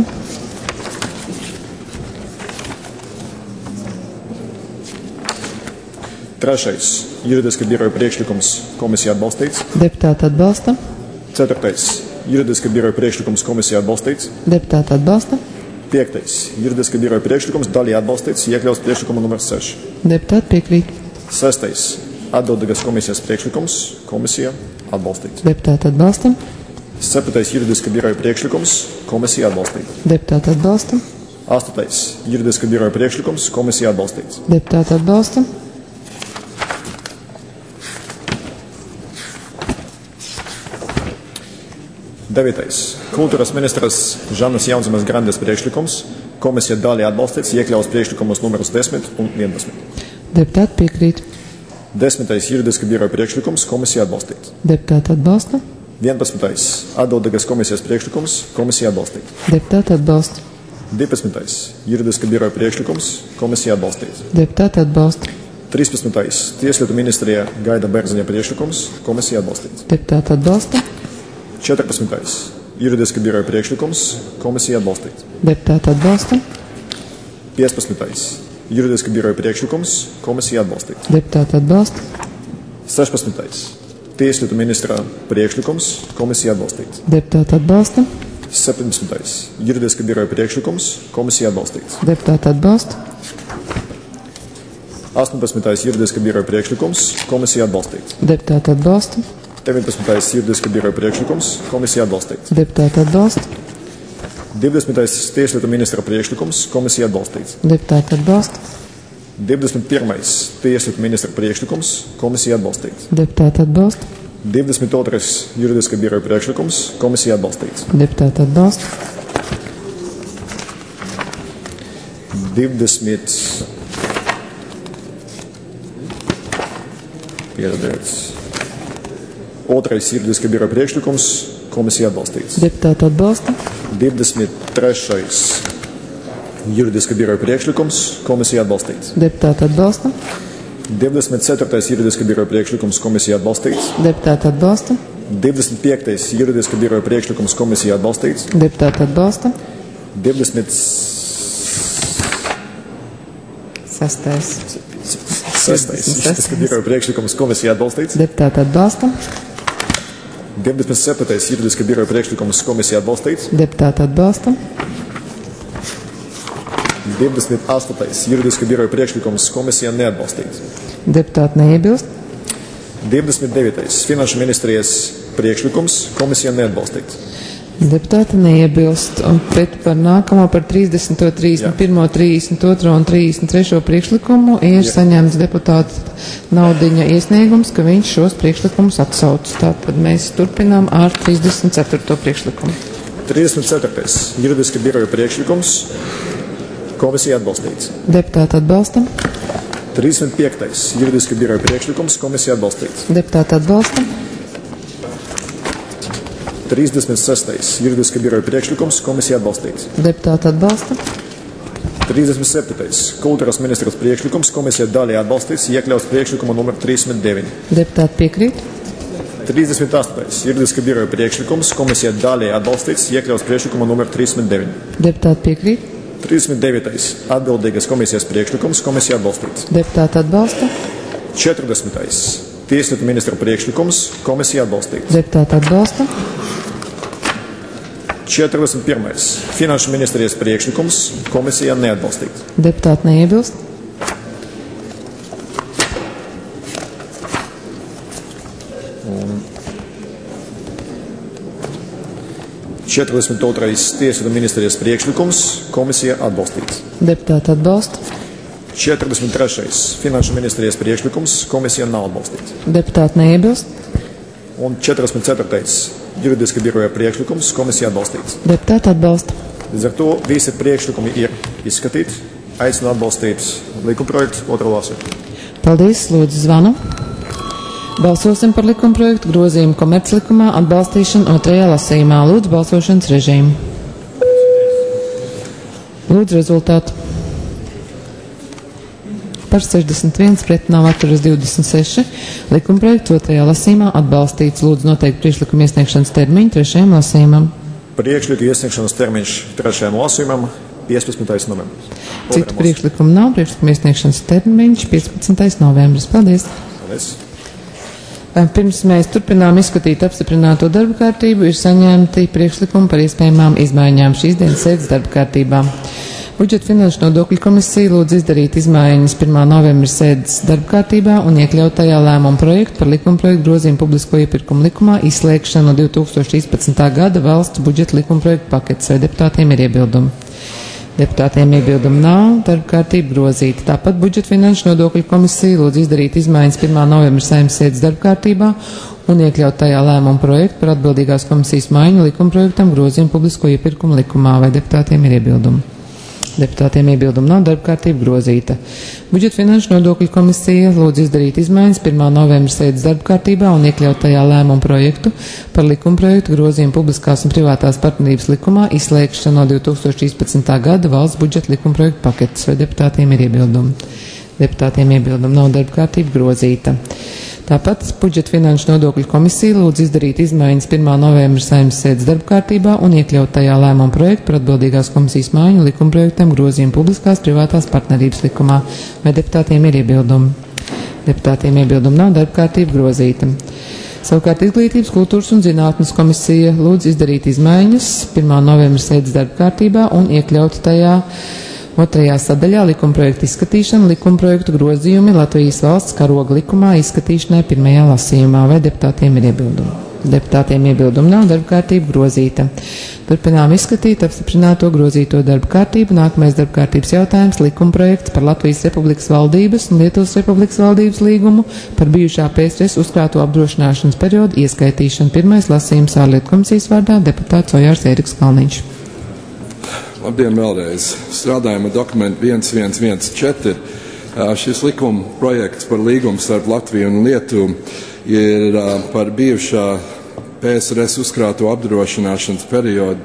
Speaker 9: Trešais juridiska biroja priekšlikums. Komisija atbalstīts.
Speaker 1: Deputāti atbalsta.
Speaker 9: Ceturtais juridiska biroja priekšlikums. Komisija atbalstīts.
Speaker 1: Deputāti atbalsta.
Speaker 9: Piektais juridiska biroja priekšlikums. Daļai atbalstīts. Iekļauts priekšlikuma numur seši.
Speaker 1: Deputāti piekrīt.
Speaker 9: Sestais atbildīgas komisijas priekšlikums. Komisija atbalstīts.
Speaker 1: Deputāti atbalsta.
Speaker 9: Septītais juridiska biroja priekšlikums. Komisija atbalstīts.
Speaker 1: Deputāti atbalsta.
Speaker 9: Astotais juridiska biroja priekšlikums. Komisija atbalstīts.
Speaker 1: Deputāti atbalsta.
Speaker 9: Devītais kultūras ministras Žanas Jaunzemes Grandes priekšlikums. Komisija daļai atbalstīts. Iekļauts priekšlikumus numurus desmit un vienpadsmit.
Speaker 1: Deputāti piekrīt.
Speaker 9: Desmitais juridiska biroja priekšlikums. Komisija atbalstīts.
Speaker 1: Deputāti atbalsta.
Speaker 9: Vienpadsmitais atbildīgas komisijas priekšlikums. Komisija atbalstīts.
Speaker 1: Deputāti atbalsta.
Speaker 9: Divpadsmitais juridiska biroja priekšlikums. Komisija atbalstīts.
Speaker 1: Deputāti atbalsta.
Speaker 9: Trīspadsmitais tieslietu ministrija Gaida Bērziņa priekšlikums. Komisija atbalstīts.
Speaker 1: Deputāti atbalsta.
Speaker 9: četrpadsmitais juridiska biroja priekšlikums. Komisija atbalstīts.
Speaker 1: Deputāti atbalsta.
Speaker 9: piecpadsmitais juridiska biroja priekšlikums. Komisija atbalstīts.
Speaker 1: Deputāti atbalsta.
Speaker 9: sešpadsmitais tieslietu ministra priekšlikums. Komisija atbalstīts.
Speaker 1: Deputāti atbalsta.
Speaker 9: septiņdesmitais juridiska biroja priekšlikums. Komisija atbalstīts.
Speaker 1: Deputāti atbalsta.
Speaker 9: astoņpadsmitais juridiska biroja priekšlikums. Komisija atbalstīts.
Speaker 1: Deputāti atbalsta.
Speaker 9: deviņpadsmitais juridiska biroja priekšlikums. Komisija atbalstīts.
Speaker 1: Deputāti atbalsta.
Speaker 9: divdesmitais tieslietu ministra priekšlikums. Komisija atbalstīts.
Speaker 1: Deputāti atbalsta.
Speaker 9: divdesmit pirmais tieslietu ministra priekšlikums. Komisija atbalstīts.
Speaker 1: Deputāti atbalsta.
Speaker 9: divdesmit otrais juridiska biroja priekšlikums. Komisija atbalstīts.
Speaker 1: Deputāti atbalsta.
Speaker 9: divdesmit Piedodiet. Otrais juridiska biroja priekšlikums. Komisija atbalstīts.
Speaker 1: Deputāti atbalsta.
Speaker 9: divdesmit trešais juridiska biroja priekšlikums. Komisija atbalstīts.
Speaker 1: Deputāti atbalsta.
Speaker 9: divdesmit ceturtais juridiska biroja priekšlikums komisija atbalstīts.
Speaker 1: Deputāti atbalsta.
Speaker 9: divdesmit piektais juridiska biroja priekšlikums komisija atbalstīts.
Speaker 1: Deputāti atbalsta.
Speaker 9: divdesmit
Speaker 1: sestais.
Speaker 9: sestais juridiska biroja priekšlikums komisija atbalstīts.
Speaker 1: Deputāti atbalsta.
Speaker 9: divdesmit septītais juridiska biroja priekšlikums komisija atbalstīts.
Speaker 1: Deputāti atbalsta.
Speaker 9: divdesmit astotais juridiska biroja priekšlikums komisija neatbalstīts.
Speaker 1: Deputāti neiebilst.
Speaker 9: divdesmit devītais finanšu ministrijas priekšlikums komisija neatbalstīts.
Speaker 1: Deputāti neiebilst. Un pret par nākamo par trīsdesmito, trīsdesmit pirmo, trīsdesmit otro un trīsdesmit trešo priekšlikumu ir Jā. saņemts deputāta Naudiņa iesniegums, ka viņš šos priekšlikumus atsauc. Tātad mēs turpinām ar trīsdesmit ceturto priekšlikumu.
Speaker 9: trīsdesmit ceturtais juridiska biroja priekšlikums komisija atbalstīts.
Speaker 1: Deputāti atbalsta.
Speaker 9: trīsdesmit piektais juridiska biroja priekšlikums komisija atbalstīts.
Speaker 1: Deputāti atbalsta.
Speaker 9: trīsdesmit sestais juridiska biroja priekšlikums komisija atbalstīts.
Speaker 1: Deputāti atbalsta.
Speaker 9: trīsdesmit septītais kultūras ministras priekšlikums komisija daļai atbalstīts, iekļauts priekšlikuma numur trīsdesmit deviņi.
Speaker 1: Deputāti piekrīt.
Speaker 9: trīsdesmit astotais juridiska biroja priekšlikums komisija daļai atbalstīts, iekļauts priekšlikuma numur trīsdesmit deviņi.
Speaker 1: Deputāti piekrīt.
Speaker 9: trīsdesmit devītais atbildīgas komisijas priekšlikums komisija atbalstīts.
Speaker 1: Deputāti atbalsta.
Speaker 9: četrdesmitais tieslietu ministra priekšlikums komisija atbalstīts.
Speaker 1: Deputāti atbalsta.
Speaker 9: četrdesmit pirmais finanšu ministrijas priekšlikums komisija neatbalstīts.
Speaker 1: Deputāti neiebilst.
Speaker 9: Un četrdesmit otrais tieslietu ministrijas priekšlikums komisija atbalstīts.
Speaker 1: Deputāti atbalsta.
Speaker 9: četrdesmit trešais finanšu ministrijas priekšlikums komisija nav atbalstīts.
Speaker 1: Deputāti neiebilst.
Speaker 9: Un četrdesmit ceturtais juridiska biroja priekšlikums komisija atbalstīts.
Speaker 1: Deputāti atbalsta.
Speaker 9: Līdz ar to visi priekšlikumi ir izskatīti. Aicinu atbalstīt likumprojektu otro lasījumu.
Speaker 1: Paldies, lūdzu zvanu. Balsosim par likumprojektu grozījumu komerclikumā atbalstīšanu otrajā lasījumā. Lūdzu balsošanas režīmu. Lūdzu rezultātu. Par sešdesmit viens pret nav atturas divdesmit seši. Likumprojekts otrajā lasījumā atbalstīts. Lūdzu noteikti priekšlikuma iesniegšanas termiņu trešajam lasījumam.
Speaker 9: Priekšlikuma iesniegšanas termiņš trešajam lasījumam piecpadsmitais novembris.
Speaker 1: Citu priekšlikumu nav. Priekšlikuma iesniegšanas termiņš piecpadsmitais novembris. Paldies.
Speaker 9: Paldies.
Speaker 1: Pirms mēs turpinām izskatīt apstiprināto darba kārtību, ir saņemti priekšlikumi par iespējamām izmaiņām šīs dienas sēdes darba kārtībā. Budžeta finanšu nodokļu komisija lūdz izdarīt izmaiņas pirmā novembra sēdes darba kārtībā un iekļaut tajā lēmumu projektu par likumprojektu grozījumu publisko iepirkumu likumā izslēgšanu no divi tūkstoši trīspadsmitā gada valsts budžeta likumprojektu paketes. Vai deputātiem ir iebildumi? Deputātiem iebildumu nav, darba kārtība grozīta. Tāpat budžeta finanšu nodokļu komisija lūdz izdarīt izmaiņas pirmā novembra saeimas sēdes darba kārtībā un iekļaut tajā lēmumu projektu par atbildīgās komisijas maiņu likumprojektam grozījumu publisko iepirkumu likumā. Vai deputātiem ir iebildumi? Deputātiem iebildumu nav, darba kārtība grozīta. Budžeta finanšu nodokļu komisija lūdz izdarīt izmaiņas pirmā novembra sēdes darba kārtībā un iekļaut tajā lēmumu projektu par likumprojektu grozījumu publiskās un privātās partnerības likumā izslēgšanu no divi tūkstoši trīspadsmitā gada valsts budžeta likumprojektu paketes. Vai deputātiem ir iebildumi? Deputātiem iebildumu nav, darba kārtība grozīta. Tāpat budžeta finanšu nodokļu komisija lūdz izdarīt izmaiņas pirmā novembra saeimas sēdes darba kārtībā un iekļaut tajā lēmumu projektu par atbildīgās komisijas maiņu likumprojektam grozījumu publiskās privātās partnerības likumā. Vai deputātiem ir iebildumi? Deputātiem iebildumu nav, darba kārtība grozīta. Savukārt Izglītības, kultūras un zinātnes komisija lūdz izdarīt izmaiņas pirmā novembra sēdes darba kārtībā un iekļaut tajā otrajā sadaļā likumprojektu izskatīšana, likumprojektu grozījumi Latvijas valsts karoga likumā izskatīšanai pirmajā lasījumā. Vai deputātiem ir iebildumi? Deputātiem iebildumu nav, darba kārtība grozīta. Turpinām izskatīt apstiprināto grozīto darba kārtību. Nākamais darba kārtības jautājums - likumprojekts par Latvijas Republikas valdības un Lietuvas Republikas valdības līgumu par bijušā P S R S uzkrāto apdrošināšanas periodu ieskaitīšanu. Pirmais lasījums ārlietu komisijas vārdā deputāts Ojārs Ēriks Kalniņš.
Speaker 12: Labdien vēlreiz. Strādājam ar dokumentu viens viens viens četri. Šis likuma projekts par līgumu starp Latviju un Lietuvu ir par bijušā P S R S uzkrāto apdrošināšanas periodu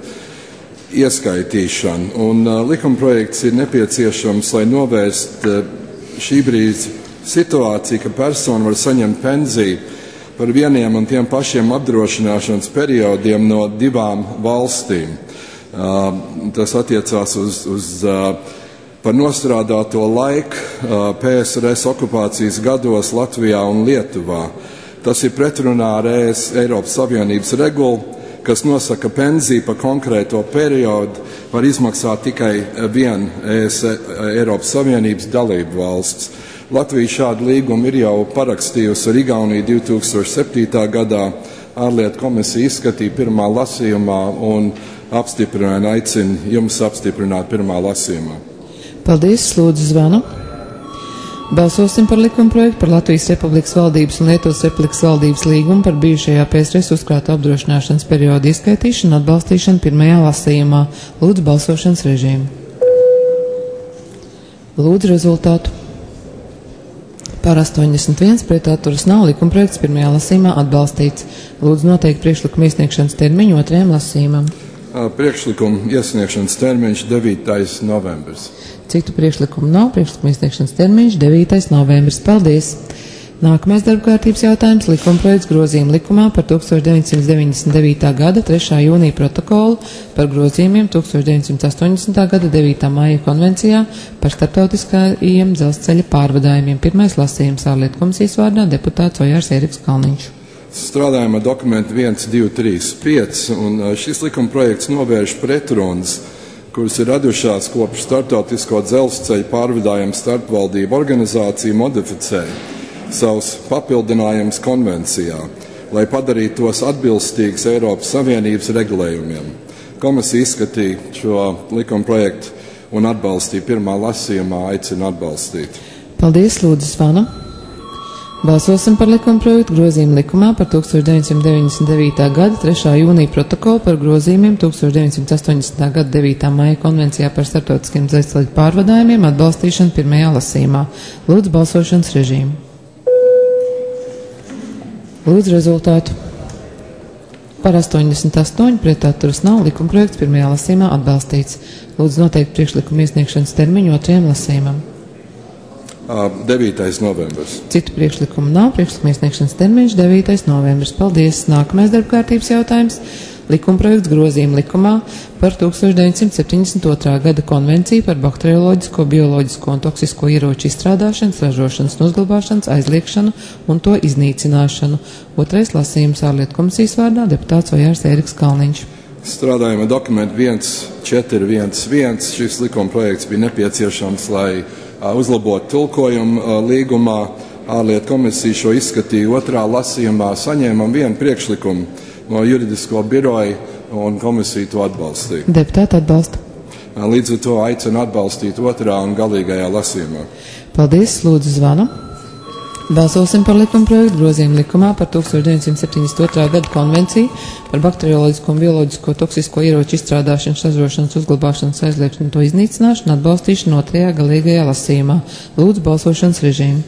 Speaker 12: ieskaitīšanu. Un likuma projekts ir nepieciešams, lai novērst šī brīža Situācija, ka persona var saņemt pensiju par vieniem un tiem pašiem apdrošināšanas periodiem no divām valstīm. Tas attiecās uz, uz par nostrādāto laiku P S R S okupācijas gados Latvijā un Lietuvā. Tas ir pretrunā ar E S, Eiropas Savienības regulu, kas nosaka, ka pensiju par konkrēto periodu var izmaksāt tikai viena E S, Eiropas Savienības dalību valsts. Latvija šādu līgumu ir jau parakstījusi ar Igauniju divi tūkstoši septītā gadā. Ārlietu komisija izskatīja pirmā lasījumā un apstiprināja, aicina jums apstiprināt pirmā lasījumā.
Speaker 1: Paldies, lūdzu zvanu. Balsosim par likumprojektu par Latvijas Republikas valdības un Lietuvas Republikas valdības līgumu par bijušajā P S R S uzkrātu apdrošināšanas periodu izskaitīšanu un atbalstīšanu pirmajā lasījumā. Lūdzu balsošanas režīmu. Lūdzu rezultātu. Par astoņdesmit viens pret atturas nav, likumprojekts pirmajā lasījumā atbalstīts. Lūdzu noteikt priekšlikuma iesniegšanas termiņu otrajam lasījumam.
Speaker 12: Priekšlikuma iesniegšanas termiņš devītais novembris.
Speaker 1: Citu priekšlikumu nav, priekšlikuma iesniegšanas termiņš devītais novembris. Paldies! Nākamais darbkārtības jautājums - likumprojekts grozījuma likumā par tukstovš deviņsimt deviņdesmit devītā gada trešā jūnija protokolu par grozījumiem tukstovš deviņsimt astoņdesmitā gada devītā māja konvencijā par starptautiskajiem dzelzceļa pārvadājumiem. Pirmais lasījums ārlietu komisijas vārdā deputāts Ojārs Ēriks Kalniņš.
Speaker 12: Strādājam ar dokumentu viens, divi, trīs, pieci, un šis likumprojekts novērš pretrunas, kuras ir radušās kopš starptautisko dzelzceļa pārvadājumu starpvaldību organizāciju modificēja savus papildinājumus konvencijā, lai padarītu tos atbilstīgus Eiropas Savienības regulējumiem. Komisija izskatīja šo likumprojektu un atbalstīja pirmā lasījumā, aicina atbalstīt.
Speaker 1: Paldies, lūdzu zvanu. Balsosim par likumprojektu grozījumu likumā par tukstovš deviņsimt deviņdesmit devītā gada trešā jūnija protokolu par grozījumiem tukstovš deviņsimt astoņdesmitā gada devītā māja konvencijā par starptautiskiem dzelzceļa pārvadājumiem atbalstīšanu pirmajā lasījumā. Lūdzu balsošanas režīmu. Lūdzu rezultātu. Par astoņdesmit astoņi pret atturas nav, likumprojekts pirmajā lasījumā atbalstīts. Lūdzu noteikt priekšlikuma iesniegšanas termiņu otrajam lasījumam.
Speaker 12: devītais novembris.
Speaker 1: Citu priekšlikumu nav, priekšlikuma iesniegšanas termiņš devītais novembris. Paldies. Nākamais darbkārtības jautājums - likumprojekts grozījuma likumā par tukstovš deviņsimt septiņdesmit otrā gada konvenciju par bakterioloģisko, bioloģisko un toksisko ieroču izstrādāšanas, ražošanas un uzglabāšanas aizliekšanu un to iznīcināšanu. Otrais lasījums ārlietu komisijas vārdā deputāts Ojārs Ēriks Kalniņš.
Speaker 12: Strādājam ar dokumentu viens, četri, viens, viens. Šis likumprojekts bija nepieciešams, lai uzlabotu tulkojumu līgumā. Ārlietu komisija šo izskatīja otrā lasījumā. Saņēmam vienu priekšlikumu no juridisko biroja un komisija to atbalstīja.
Speaker 1: Deputāti atbalsta.
Speaker 12: Līdz ar to aicina atbalstīt otrā un galīgajā lasījumā.
Speaker 1: Paldies, lūdzu zvanu. Balsosim par likumprojektu grozījumu likumā par tukstovš deviņsimt septiņdesmit otrā gada konvenciju par bakterioloģisko un bioloģisko toksisko ieroču izstrādāšanas, ražošanas, uzglabāšanas aizliekšanu un to iznīcināšanu atbalstīšanu otrajā galīgajā lasījumā. Lūdzu balsošanas režīmu.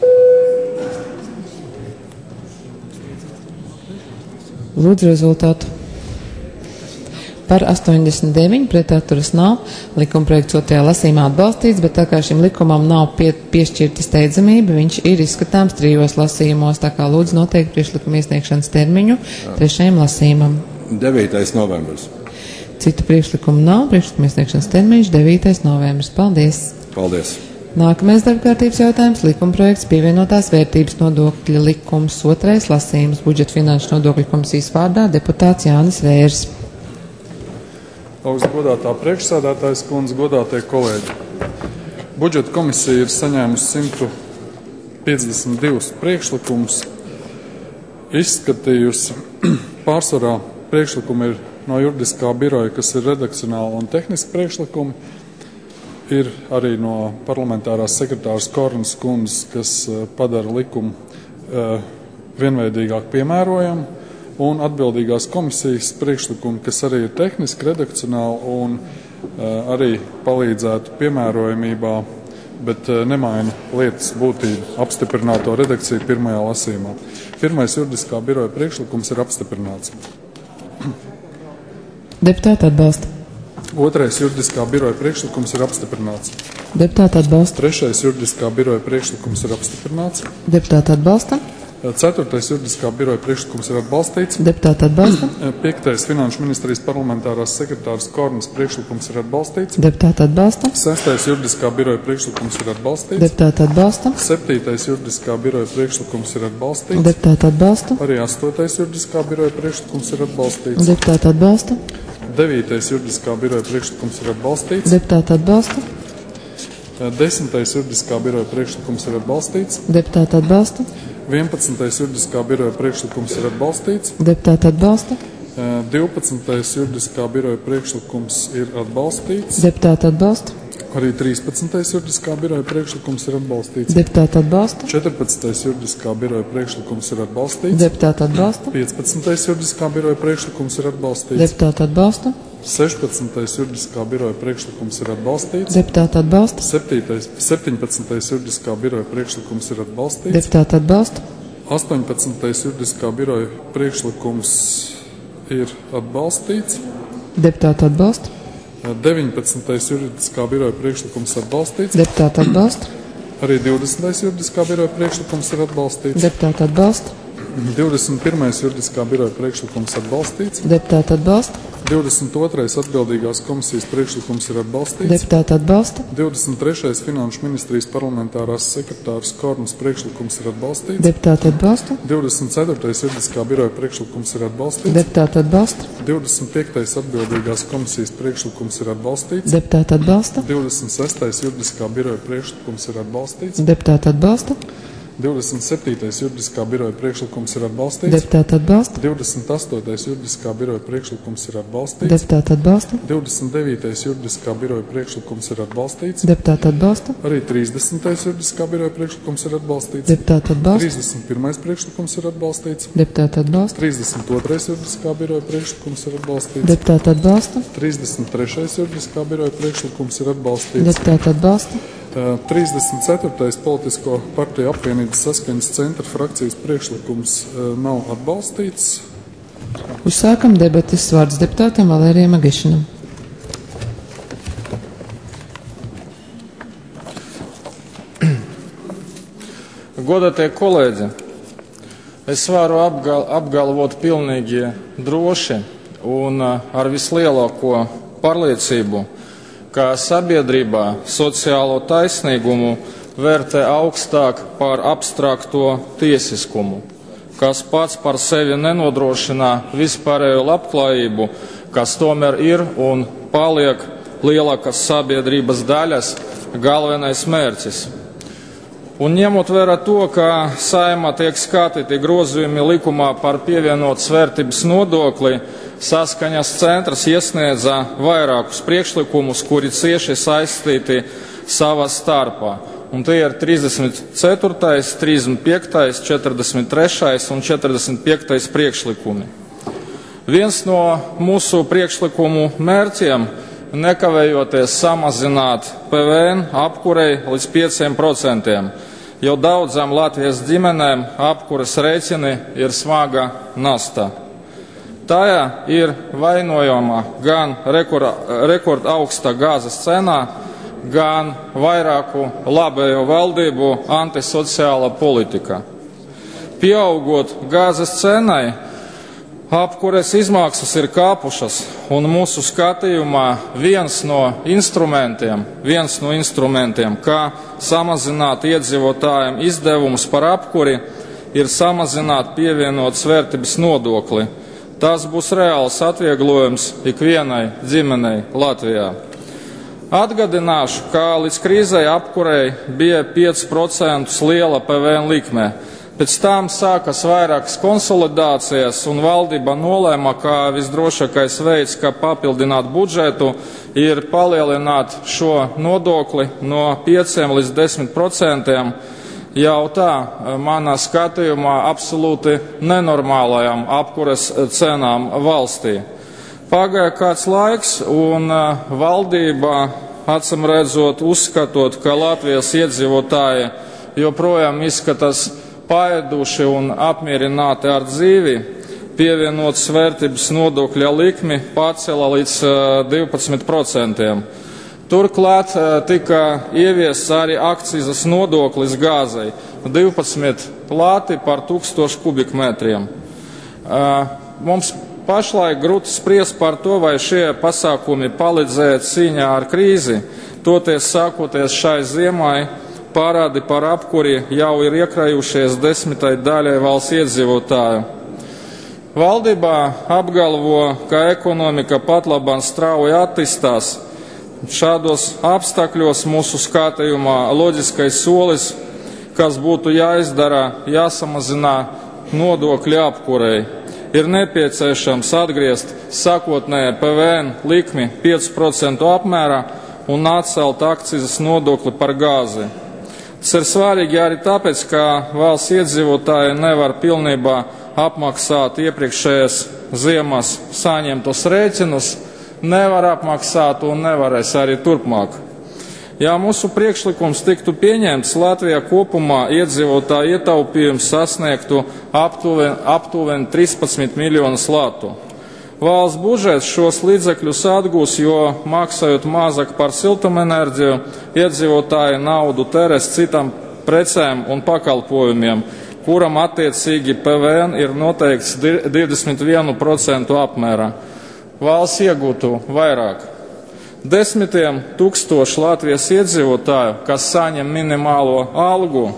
Speaker 1: Lūdzu rezultātu. Par astoņdesmit deviņi pret atturas nav, likumprojekts otrajā lasījumā atbalstīts, bet tā kā šim likumam nav pie, piešķirta steidzamība, viņš ir izskatāms trijos lasījumos, tā kā lūdzu noteikti priekšlikuma iesniegšanas termiņu trešajam lasījumam.
Speaker 12: devītais novembris.
Speaker 1: Citu priekšlikumu nav, priekšlikuma iesniegšanas termiņš devītais novembris. Paldies!
Speaker 12: Paldies!
Speaker 1: Nākamais darbkārtības jautājums - likumprojekts pievienotās vērtības nodokļa likums, otrais lasījums, budžeta finanšu nodokļu komisijas vārdā deputāts Jānis Vērs.
Speaker 13: Augsts godātā priekšsēdētājas kundze, godātie kolēģi. Budžeta komisija ir saņēmusi simt piecdesmit divus priekšlikumus, izskatījusi. Pārsvarā priekšlikumi ir no juridiskā biroja, kas ir redakcionāli un tehniski priekšlikumi. Ir arī no parlamentārās sekretāras Kornas kundzes, kas padara likumu vienveidīgāk piemērojamu, un atbildīgās komisijas priekšlikumi, kas arī ir tehniski, redakcionāli un arī palīdzētu piemērojamībā, bet nemaina lietas būtību apstiprināto redakciju pirmajā lasījumā. Pirmais juridiskā biroja priekšlikums ir apstiprināts.
Speaker 1: Deputāti atbalsta.
Speaker 13: Otrais juridiskā biroja priekšlikums ir apstiprināts.
Speaker 1: Deputāti atbalsta.
Speaker 13: Trešais juridiskā biroja priekšlikums ir apstiprināts.
Speaker 1: Deputāti atbalsta.
Speaker 13: Ceturtais juridiskā biroja priekšlikums ir atbalstīts.
Speaker 1: Deputāti atbalsta.
Speaker 13: Piektais Finanšu ministrijas parlamentārās sekretāras Kornas priekšlikums ir atbalstīts.
Speaker 1: Deputāti atbalsta.
Speaker 13: Sestais juridiskā biroja priekšlikums ir atbalstīts.
Speaker 1: Deputāti atbalsta.
Speaker 13: Septītais juridiskā biroja priekšlikums ir atbalstīts.
Speaker 1: Deputāti atbalsta.
Speaker 13: Arī astotais juridiskā biroja priekšlikums ir atbalstīts.
Speaker 1: Deputāti atbalsta.
Speaker 13: Devītais juridiskā biroja priekšlikums ir atbalstīts.
Speaker 1: Deputāti atbalsta.
Speaker 13: Desmitais juridiskā biroja priekšlikums ir atbalstīts.
Speaker 1: Deputāti atbalsta.
Speaker 13: vienpadsmitais juridiskā biroja priekšlikums ir atbalstīts.
Speaker 1: Deputāti atbalsta.
Speaker 13: divpadsmitais juridiskā biroja priekšlikums ir atbalstīts.
Speaker 1: Deputāti atbalsta.
Speaker 13: Arī trīspadsmitais juridiskā biroja priekšlikums ir atbalstīts.
Speaker 1: Deputāti atbalsta.
Speaker 13: četrpadsmitais juridiskā biroja priekšlikums ir atbalstīts.
Speaker 1: Deputāti atbalsta.
Speaker 13: piecpadsmitais juridiskā biroja priekšlikums ir atbalstīts.
Speaker 1: Deputāti atbalsta.
Speaker 13: sešpadsmitais juridiskā biroja priekšlikums ir atbalstīts.
Speaker 1: Deputāti atbalsta.
Speaker 13: septiņpadsmitais juridiskā biroja priekšlikums ir atbalstīts.
Speaker 1: Deputāti atbalsta.
Speaker 13: astoņpadsmitais juridiskā biroja priekšlikums ir atbalstīts.
Speaker 1: Deputāti atbalsta.
Speaker 13: deviņpadsmitais juridiskā biroja priekšlikums atbalstīts.
Speaker 1: Deputāti atbalsta.
Speaker 13: Arī divdesmitais juridiskā biroja priekšlikums ir atbalstīts.
Speaker 1: Deputāti atbalsta.
Speaker 13: divdesmit pirmais juridiskā biroja priekšlikums atbalstīts.
Speaker 1: Deputāti atbalsta.
Speaker 13: divdesmit otrais atbildīgās komisijas priekšlikums ir atbalstīts.
Speaker 1: Deputāti atbalsta.
Speaker 13: divdesmit trešais Finanšu ministrijas parlamentārās sekretāras Kornas priekšlikums ir atbalstīts.
Speaker 1: Deputāti atbalsta.
Speaker 13: divdesmit ceturtais juridiskā biroja priekšlikums ir atbalstīts.
Speaker 1: Deputāti atbalsta.
Speaker 13: divdesmit piektais atbildīgās komisijas priekšlikums ir atbalstīts.
Speaker 1: Deputāti atbalsta.
Speaker 13: divdesmit sestais juridiskā biroja priekšlikums ir atbalstīts.
Speaker 1: Deputāti atbalsta.
Speaker 13: divdesmit septītais juridiskā biroja priekšlikums ir atbalstīts.
Speaker 1: Deputāti atbalsta.
Speaker 13: divdesmit astotais juridiskā biroja priekšlikums ir atbalstīts.
Speaker 1: Deputāti atbalsta.
Speaker 13: divdesmit devītais juridiskā biroja priekšlikums ir atbalstīts.
Speaker 1: Deputāti atbalsta.
Speaker 13: Arī trīsdesmitais juridiskā biroja priekšlikums ir atbalstīts.
Speaker 1: Deputāti atbalsta.
Speaker 13: trīsdesmit pirmais priekšlikums ir atbalstīts.
Speaker 1: Deputāti atbalsta.
Speaker 13: trīsdesmit otrais juridiskā biroja priekšlikums ir atbalstīts.
Speaker 1: Deputāti atbalsta.
Speaker 13: trīsdesmit trešais juridiskā biroja priekšlikums ir atbalstīts.
Speaker 1: Deputāti atbalsta.
Speaker 13: trīsdesmit ceturtais politisko partiju apvienības saskaņas centra frakcijas priekšlikums nav atbalstīts.
Speaker 1: Uzsākam debates. Vārds deputātam Valērijam Agešinam.
Speaker 14: Godātie kolēģi, es varu apgal, apgalvot pilnīgi droši un ar vislielāko pārliecību, ka sabiedrībā sociālo taisnīgumu vērtē augstāk par abstrakto tiesiskumu, kas pats par sevi nenodrošina vispārējo labklājību, kas tomēr ir un paliek lielākas sabiedrības daļas galvenais mērķis. Un ņemot vērā to, ka Saeimā tiek skatīti grozījumi likumā par pievienotas vērtības nodokli, Saskaņas centrs iesniedza vairākus priekšlikumus, kuri cieši saistīti savā starpā. Un tie ir trīsdesmit ceturtais, trīsdesmit piektais, četrdesmit trešais un četrdesmit piektais priekšlikumi. Viens no mūsu priekšlikumu mērķiem nekavējoties samazināt P V N apkurei līdz pieciem procentiem, jo daudzām Latvijas ģimenēm apkures rēķini ir smaga nasta. Tajā ir vainojama gan rekord, rekord augsta gāzes cenā, gan vairāku labējo valdību antisociāla politika. Pieaugot gāzes cenai, apkures izmaksas ir kāpušas, un mūsu skatījumā viens no instrumentiem, viens no instrumentiem, kā samazināt iedzīvotājiem izdevumus par apkuri, ir samazināt pievienotas vērtības nodokli. Tas būs reāls atvieglojums ikvienai ģimenei Latvijā. Atgādināšu, ka līdz krīzei apkurei bija pieci procenti liela P V N likme. Pēc tam sākas vairākas konsolidācijas, un valdība nolēma, ka visdrošākais veids, kā papildināt budžetu, ir palielināt šo nodokli no pieciem līdz desmit procentiem. Jau tā, manā skatījumā, absolūti nenormālajām apkures cenām valstī. Pagāja kāds laiks, un valdība, acīm redzot, uzskatot, ka Latvijas iedzīvotāji joprojām izskatās paēduši un apmierināti ar dzīvi, pievienotas vērtības nodokļa likmi pacela līdz divpadsmit procentiem. Turklāt tika ieviests arī akcizas nodoklis gāzei - divpadsmit lati par tūkstošu kubikmetriem. Mums pašlaik grūti spriest par to, vai šie pasākumi palīdzēja cīņā ar krīzi, toties sākoties šai ziemai parādi par apkuri jau ir iekrājušies desmitai daļai valsts iedzīvotāju. Valdībā apgalvo, ka ekonomika patlaban strauji attīstās. Šādos apstākļos mūsu skatījumā loģiskais solis, kas būtu jāizdara, jāsamazina nodokļu apkurei. Ir nepieciešams atgriezt sākotnējo P V N likmi pieci procenti apmērā un atcelt akcizas nodokli par gāzi. Tas ir svarīgi arī tāpēc, ka valsts iedzīvotāji nevar pilnībā apmaksāt iepriekšējās ziemas saņemtos rēķinus, nevar apmaksāt un nevarēs arī turpmāk. Ja mūsu priekšlikums tiktu pieņemts, Latvijā kopumā iedzīvotāju ietaupījums sasniegtu aptuveni, aptuveni trīspadsmit miljonus latu. Valsts budžets šos līdzekļus atgūs, jo maksājot mazāk par siltumenerģiju, iedzīvotāji naudu tērēs citam precēm un pakalpojumiem, kuram attiecīgi P V N ir noteikts divdesmit viens procents apmērā. Valsts iegūtu vairāk. Desmitiem tūkstoši Latvijas iedzīvotāju, kas saņem minimālo algu,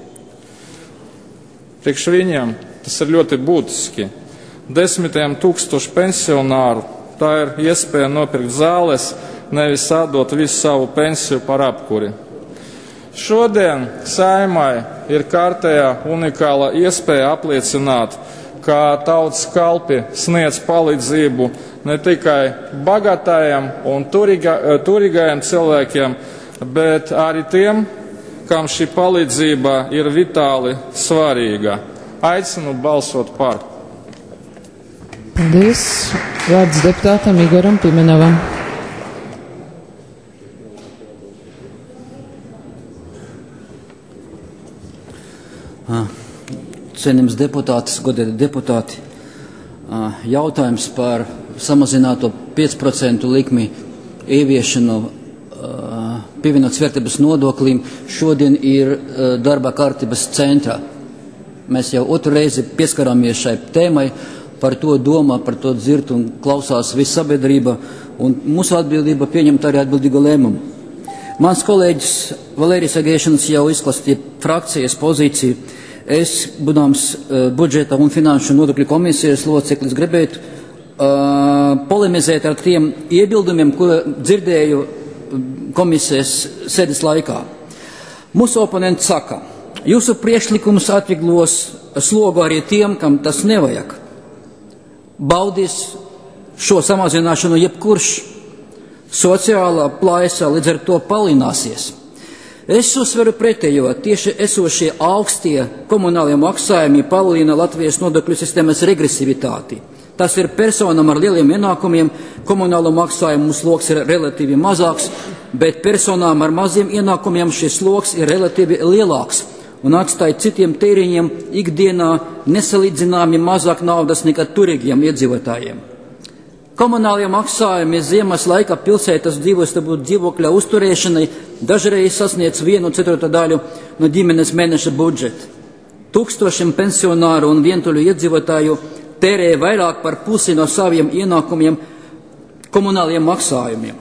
Speaker 14: priekš viņiem tas ir ļoti būtiski. Desmitiem tūkstoši pensionāru, tā ir iespēja nopirkt zāles, nevis atdot visu savu pensiju par apkuri. Šodien Saeimai ir kārtējā unikāla iespēja apliecināt, ka tautas kalpi sniedz palīdzību ne tikai bagātājiem un turīga, turīgajiem cilvēkiem, bet arī tiem, kam šī palīdzība ir vitāli svarīga. Aicinu balsot par.
Speaker 1: Paldies. Vārds deputātam Igoram Pimenovam.
Speaker 7: Cienījams deputātis, godēti deputāti, jautājums par samazināto pieci procenti likmi ieviešanu pievienotas vērtības nodoklim šodien ir darba kārtības centrā. Mēs jau otru reizi pieskarāmies šai tēmai, par to domā, par to dzird un klausās visa sabiedrība, un mūsu atbildība pieņemt arī atbildīgu lēmumu. Mans kolēģis Valērijas Agēšanas jau izklāstīja frakcijas pozīciju. Es, būdams uh, budžeta un finanšu nodokļu komisijas loceklis, gribētu uh, polemizēt ar tiem iebildumiem, ko dzirdēju komisijas sēdes laikā. Mūsu oponents saka, jūsu priekšlikums atvieglos slogu arī tiem, kam tas nevajag. Baudīs šo samazināšanu jebkurš, sociālā plaisa līdz ar to palielināsies. Es uzsveru pretējo, tieši esošie augstie komunālie maksājumi palielina Latvijas nodokļu sistēmas regresivitāti. Tas ir personam ar lieliem ienākumiem, komunālo maksājumu sloks ir relatīvi mazāks, bet personām ar maziem ienākumiem šis sloks ir relatīvi lielāks un atstāja citiem tēriņiem ikdienā nesalīdzināmi mazāk naudas nekā turīgiem iedzīvotājiem. Komunālie maksājumi ziemas laikā pilsētas dzīvostabu dzīvokļa uzturēšanai dažreiz sasniedz vienu ceturto daļu no ģimenes mēneša budžeta. Tūkstošiem pensionāru un vientuļu iedzīvotāju tērē vairāk par pusi no saviem ienākumiem komunāliem maksājumiem.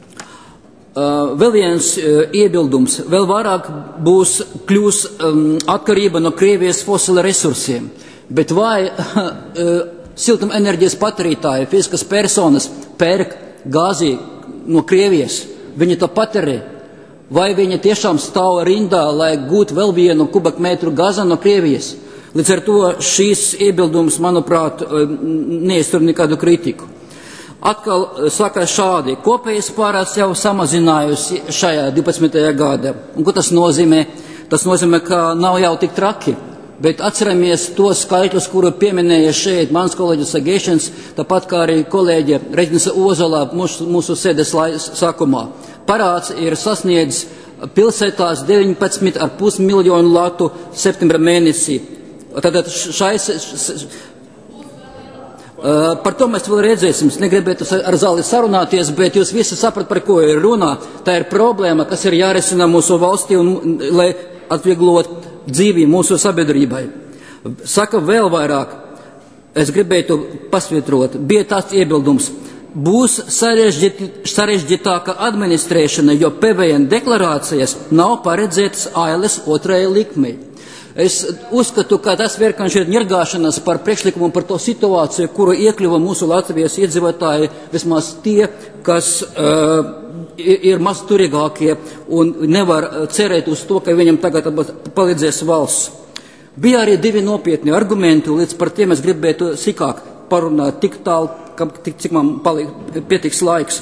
Speaker 7: Uh, vēl viens uh, iebildums, vēl vairāk būs kļūs um, atkarība no Krievijas fosila resursiem, bet vai uh, siltuma enerģijas patērētāji, fiziskas personas pērk gāzi no Krievijas, viņi to patērē, vai viņi tiešām stāv rindā, lai gūtu vēl vienu kubikmetru gāzi no Krievijas. Līdz ar to šīs iebildums, manuprāt, neiztur nekādu kritiku. Atkal saka šādi, kopējais pārāds jau samazinājusi šajā divpadsmitajā gadā. Un ko tas nozīmē? Tas nozīmē, ka nav jau tik traki. Bet atceramies tos skaitļus, kuru pieminēja šeit mans kolēģis Agēšanas, tāpat kā arī kolēģe Reģinisa Ozolā mūsu, mūsu sēdes sākumā. Parāds ir sasniedzis pilsētās deviņpadsmit ar pus miljonu latu septembra mēnesī. Tātad šais, Uh, par to mēs vēl redzēsim. Es negribētu ar zāli sarunāties, bet jūs visi saprat, par ko ir runā. Tā ir problēma, kas ir jārisina mūsu valstī, un, lai atvieglot dzīvi mūsu sabiedrībai. Saka vēl vairāk, es gribētu pasvietrot, bija tāds iebildums. Būs sarežģīt, sarežģītāka administrēšana, jo P V N deklarācijas nav paredzētas ailes otrajai likmei. Es uzskatu, ka tas vienkārši ir ņirgāšanas par priekšlikumu par to situāciju, kuru iekļuva mūsu Latvijas iedzīvotāji, vismaz tie, kas uh, ir maz turīgākie un nevar cerēt uz to, ka viņam tagad palīdzēs valsts. Bija arī divi nopietni argumenti, līdz par tiem es gribētu sīkāk parunāt tik tālu, cik man paliek pietiks laiks.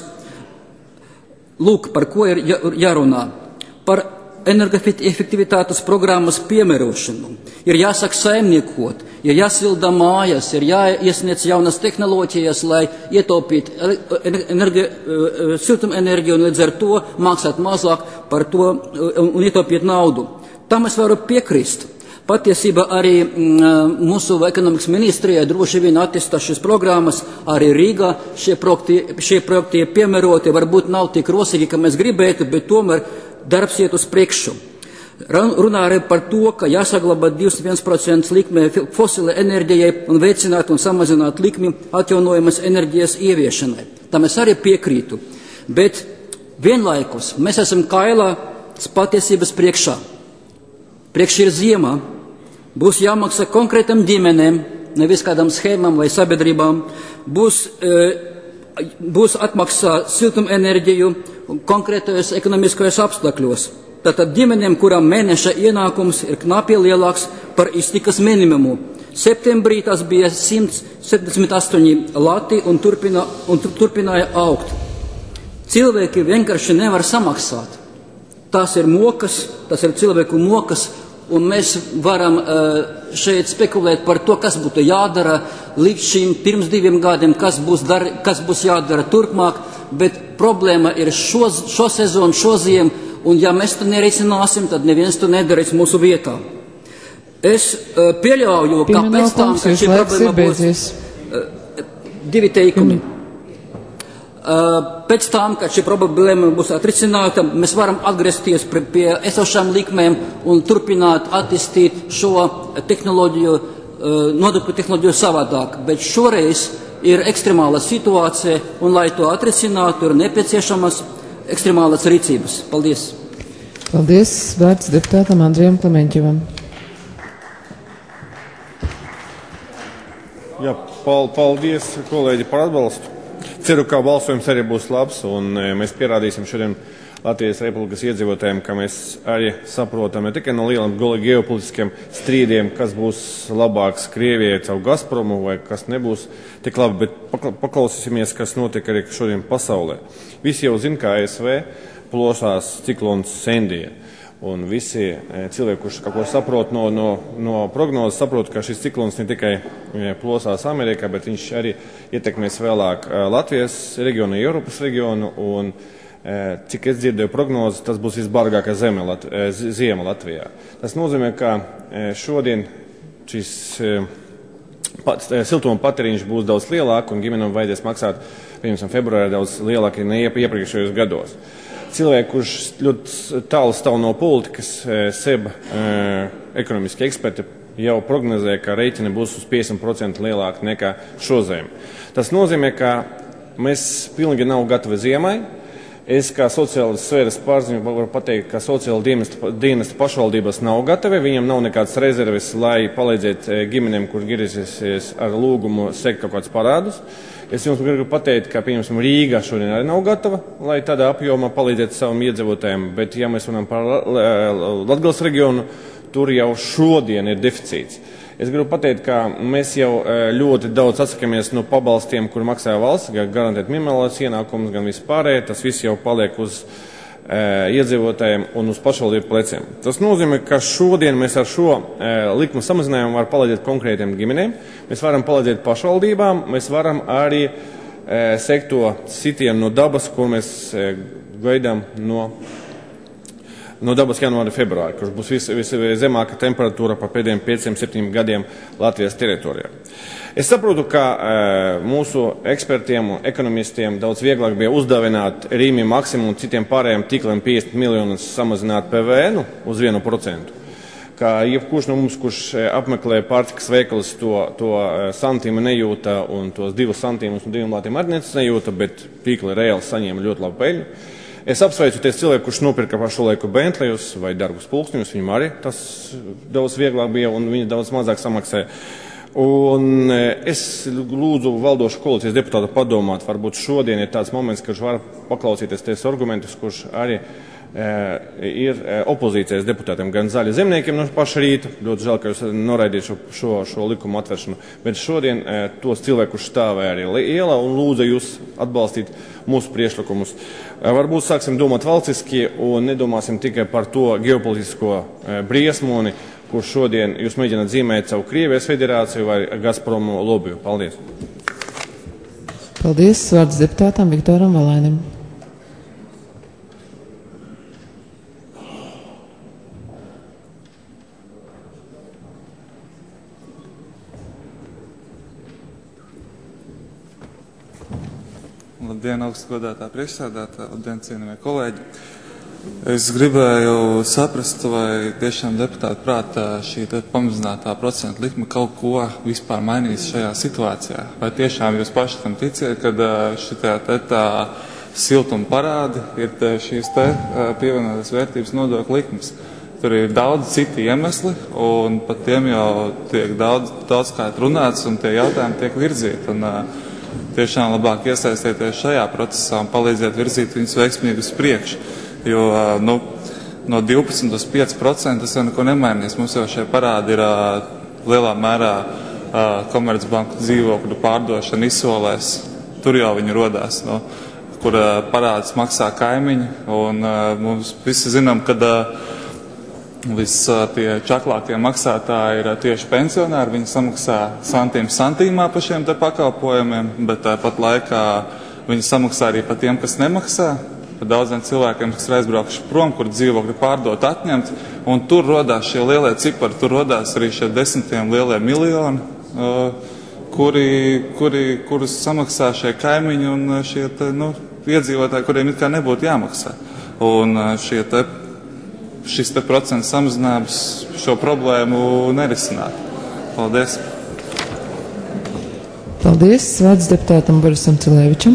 Speaker 7: Lūk, par ko ir jārunā. Par energoefektivitātes programmas piemērošanu. Ir jāsāk saimniekot, ir jāsilda mājas, ir jāiesniedz jaunas tehnoloģijas, lai ietaupītu energi, siltumenerģiju un līdz ar to maksāt mazāk par to un ietaupīt naudu. Tam es varu piekrist. Patiesībā arī mm, mūsu ekonomikas ministrijai droši vien attīstā šīs programmas, arī Rīgā šie projekti, šie projekti ir piemēroti, varbūt nav tik rosīgi, ka mēs gribētu, bet tomēr darbs iet uz priekšu. Runā arī par to, ka jāsaglabā divdesmit viens procents likme fosilai enerģijai un veicināt un samazināt likmi atjaunojamas enerģijas ieviešanai. Tam es arī piekrītu. Bet vienlaikus mēs esam kailā patiesības priekšā. Priekš ir ziema. Būs jāmaksā konkrētam ģimenēm, nevis kādam schēmām vai sabiedrībām. Būs, e, būs atmaksā siltumenerģiju konkrētajos ekonomiskajos apstākļos. Tātad ģimenēm, kurām mēneša ienākums ir knapi lielāks par iztikas minimumu. Septembrī tas bija simt septiņdesmit astoņi lati un, turpina, un turpināja augt. Cilvēki vienkārši nevar samaksāt. Tas ir mokas, tas ir cilvēku mokas, un mēs varam uh, šeit spekulēt par to, kas būtu jādara līdz šim pirms diviem gadiem, kas būs, dar, kas būs jādara turpmāk, bet problēma ir šo, šo sezonu, šo ziemu, un ja mēs to nerisināsim, tad neviens to nedarīs mūsu vietā. Es uh, pieļauju, ka pēc tam, ka šī problēma būs uh, divi teikumi. Mm. Uh, pēc tam, kad šī problēma būs atrisināta, mēs varam atgriezties pie, pie esošām likmēm un turpināt attīstīt šo tehnoloģiju, uh, nodokļu tehnoloģiju savādāk. Bet šoreiz ir ekstremāla situācija, un lai to atrisinātu, ir nepieciešamas ekstremālas rīcības. Paldies!
Speaker 1: Paldies! Vārds deputātam Andrijam Klemeņķevam.
Speaker 15: Jā, paldies, kolēģi, par atbalstu. Ceru, ka balsojums arī būs labs, un mēs pierādīsim šodien Latvijas Republikas iedzīvotājiem, ka mēs arī saprotam ne tikai no lieliem ģeopolitiskiem strīdiem, kas būs labāks Krievijai caur Gazpromu vai kas nebūs tik labi, bet paklausīsimies, kas notiek arī šodien pasaulē. Visi jau zina, ka A S V plosās ciklons Sendija. Un visi cilvēki, kurš kaut ko saprot no, no, no prognozes, saprot, ka šis ciklons ne tikai plosās Amerikā, bet viņš arī ietekmēs vēlāk Latvijas reģionu, Eiropas reģionu, un cik es dzirdēju prognozes, tas būs visbargākā zeme, Lat, ziema Latvijā. Tas nozīmē, ka šodien šis pat, siltuma patēriņš būs daudz lielāk, un ģimenēm vajadzēs maksāt, piemēram, februārā daudz lielāk ne iepriekšējos gados. Cilvēki, kurš ļoti tālu stāv no politikas, seb ekonomiski eksperti jau prognozē, ka reiķini būs uz piecdesmit procenti lielāki nekā šoziem. Tas nozīmē, ka mēs pilnīgi nav gatavi ziemai. Es kā sociālas sfēras pārziņu varu pateikt, ka sociāla dienesta pašvaldības nav gatavi, viņam nav nekādas rezerves, lai palīdzētu ģimenēm, kur griezīsies ar lūgumu sekt kaut kādus parādus. Es jums gribu pateikt, ka, piemēram, Rīga šodien arī nav gatava, lai tādā apjomā palīdzētu savam iedzīvotājiem, bet, ja mēs runājam par Latgales reģionu, tur jau šodien ir deficīts. Es gribu pateikt, ka mēs jau ļoti daudz atsakamies no pabalstiem, kur maksāja valsts, gan garantēt minimālās ienākumus, gan vispārēji, tas viss jau paliek uz iedzīvotājiem un uz pašvaldību pleciem. Tas nozīmē, ka šodien mēs ar šo likuma samazinājumu varam palīdzēt konkrētiem ģimenēm, mēs varam palīdzēt pašvaldībām, mēs varam arī sekt to sitienu no dabas, ko mēs gaidām no no dabas janvāra februāra, kurš būs vis, viszemāka temperatūra par pēdējiem pieciem, septiņiem gadiem Latvijas teritorijā. Es saprotu, ka e, mūsu ekspertiem un ekonomistiem daudz vieglāk bija uzdavināt Rīmi Maksimu un citiem pārējiem tīkliem piecdesmit miljonus samazināt P V N uz vienu procentu. Kā jebkurš no mums, kurš apmeklē pārtikas veikalas, to, to santīmu nejūta un tos divus santīmus un diviem lātiem arī nejūta, bet tīkli reāli saņēma ļoti labu peļņu. Es apsveicu ties cilvēku, kurš nopirka pašu laiku Bentlejus vai dargus pulksteņus, viņam arī tas daudz vieglāk bija un viņi daudz mazāk samaksāja. Un es lūdzu valdošu koalīcijas deputātu padomāt, varbūt šodien ir tāds moments, kurš var paklausīties ties argumentus, kurš arī e, ir opozīcijas deputātiem, gan zaļi zemniekiem no paša rīta. Ļoti žēl, ka jūs noraidījat šo, šo, šo likumu atvēršanu, bet šodien e, tos cilvēkus stāvēja arī liela un lūdza jūs atbalstīt mūsu priekšlikumus. E, varbūt sāksim domāt valstiski un nedomāsim tikai par to ģeopolitisko e, briesmoni, kur šodien jūs mēģināt zīmēt savu Krievijas federāciju vai Gazpromu lobiju. Paldies.
Speaker 1: Paldies. Vārds deputātam Viktoram Valainim.
Speaker 16: Labdien, augstgodātā priekšsēdētāja, labdien, cienījamie kolēģi. Es gribēju saprast, vai tiešām deputātu prātā šī pamazinātā procentu likme kaut ko vispār mainīs šajā situācijā. Vai tiešām jūs paši tam ticiet, kad šitā te tā siltuma parādi ir te šīs te pievienotās vērtības nodokļu likmes. Tur ir daudz citi iemesli, un par tiem jau tiek daudz, daudz kā runāts, un tie jautājumi tiek virzīti. Un, tiešām labāk iesaistieties šajā procesā un palīdziet virzīt viņus veiksmīgi uz priekšu. Jo nu, no divpadsmit uz pieci procenti tas jau neko nemainīs. Mums jau šie parādi ir lielā mērā Komercbanku dzīvokļu pārdošana izsolēs. Tur jau viņi rodās, nu, kur parāds maksā kaimiņi. Un mums visi zinām, ka viss tie čaklākie maksātāji ir tieši pensionāri. Viņi samaksā santīmu santīmā par šiem te pakalpojumiem, bet tāpat laikā viņi samaksā arī par tiem, kas nemaksā. Par daudziem cilvēkiem, kas ir aizbraukuši prom, kur dzīvokļi pārdot, atņemt, un tur rodās šie lielie cipari, tur rodās arī šie desmitiem lielie miljoni, kuri, kuri, kurus samaksā šie kaimiņi un šie te, nu, iedzīvotāji, kuriem it kā nebūtu jāmaksā. Un šie te, šis te procents samazinājums šo problēmu nerisināt. Paldies.
Speaker 1: Paldies. Vārds deputātam Borisam Cilēvičam.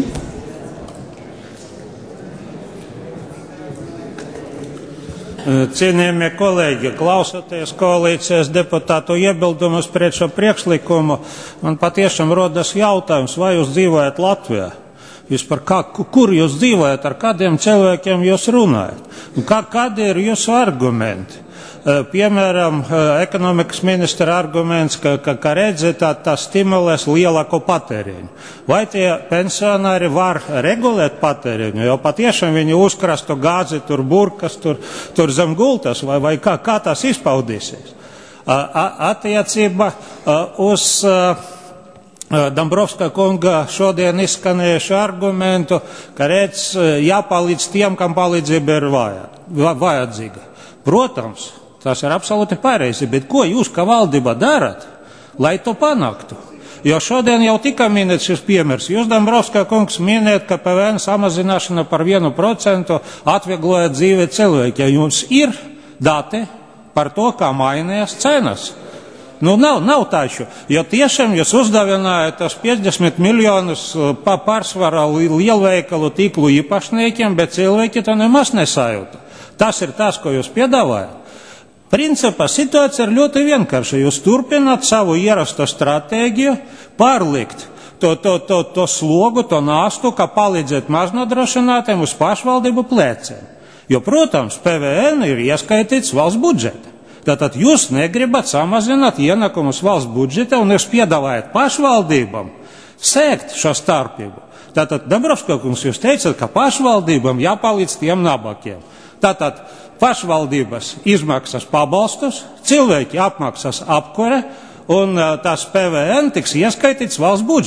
Speaker 17: Cienījamie kolēģi, klausoties koalīcijas deputātu iebildumus pret šo priekšlikumu, man patiešām rodas jautājums, vai jūs dzīvojat Latvijā? Vispār, kā, kur jūs dzīvojat, ar kādiem cilvēkiem jūs runājat? Un kā, kādi ir jūsu argumenti? Piemēram, ekonomikas ministra arguments, ka, ka, ka redzi, tā, tā stimulēs lielāku patēriņu. Vai tie pensionāri var regulēt patēriņu, jo patiešām viņi uzkrastu gāzi, tur burkas, tur, tur zem gultas, vai, vai kā, kā tas izpaudīsies? Attiecībā uz Dombrovska kunga šodien izskanējuši argumentu, ka redz jāpalīdz tiem, kam palīdzība ir vajadzīga. Protams, tas ir absolūti pareizi, bet ko jūs kā valdība darat, lai to panāktu? Jo šodien jau tika minēts šis piemērs. Jūs, Dombrovska kungs, minēt, ka P V N samazināšana par vienu procentu atviegloja dzīvi cilvēkiem. Jums ir dati par to, kā mainījās cenas. Nu, nav, nav taču, jo tiešām jūs uzdavinājat tos piecdesmit miljonus pārsvarā lielveikalu tīklu īpašniekiem, bet cilvēki to nemaz nesajūta. Tas ir tas, ko jūs piedāvājat. Principā situācija ir ļoti vienkārša. Jūs turpināt savu ierasto stratēģiju pārlikt to, to, to, to slogu, to nastu, kā palīdzēt maznodrošinātiem uz pašvaldību pleciem. Jo, protams, P V N ir ieskaitīts valsts budžeta. Tātad jūs negribat samazināt ienākumus valsts budžeta un jūs piedāvājat pašvaldībām sēkt šo starpību. Tātad, Dombrovska kungs, jūs teicat, ka pašvaldībām jāpalīdz tiem nabakiem. Tātad pašvaldības izmaksas pabalstus, cilvēki apmaksas apkure un tās P V N tiks ieskaitīts valsts budžeta.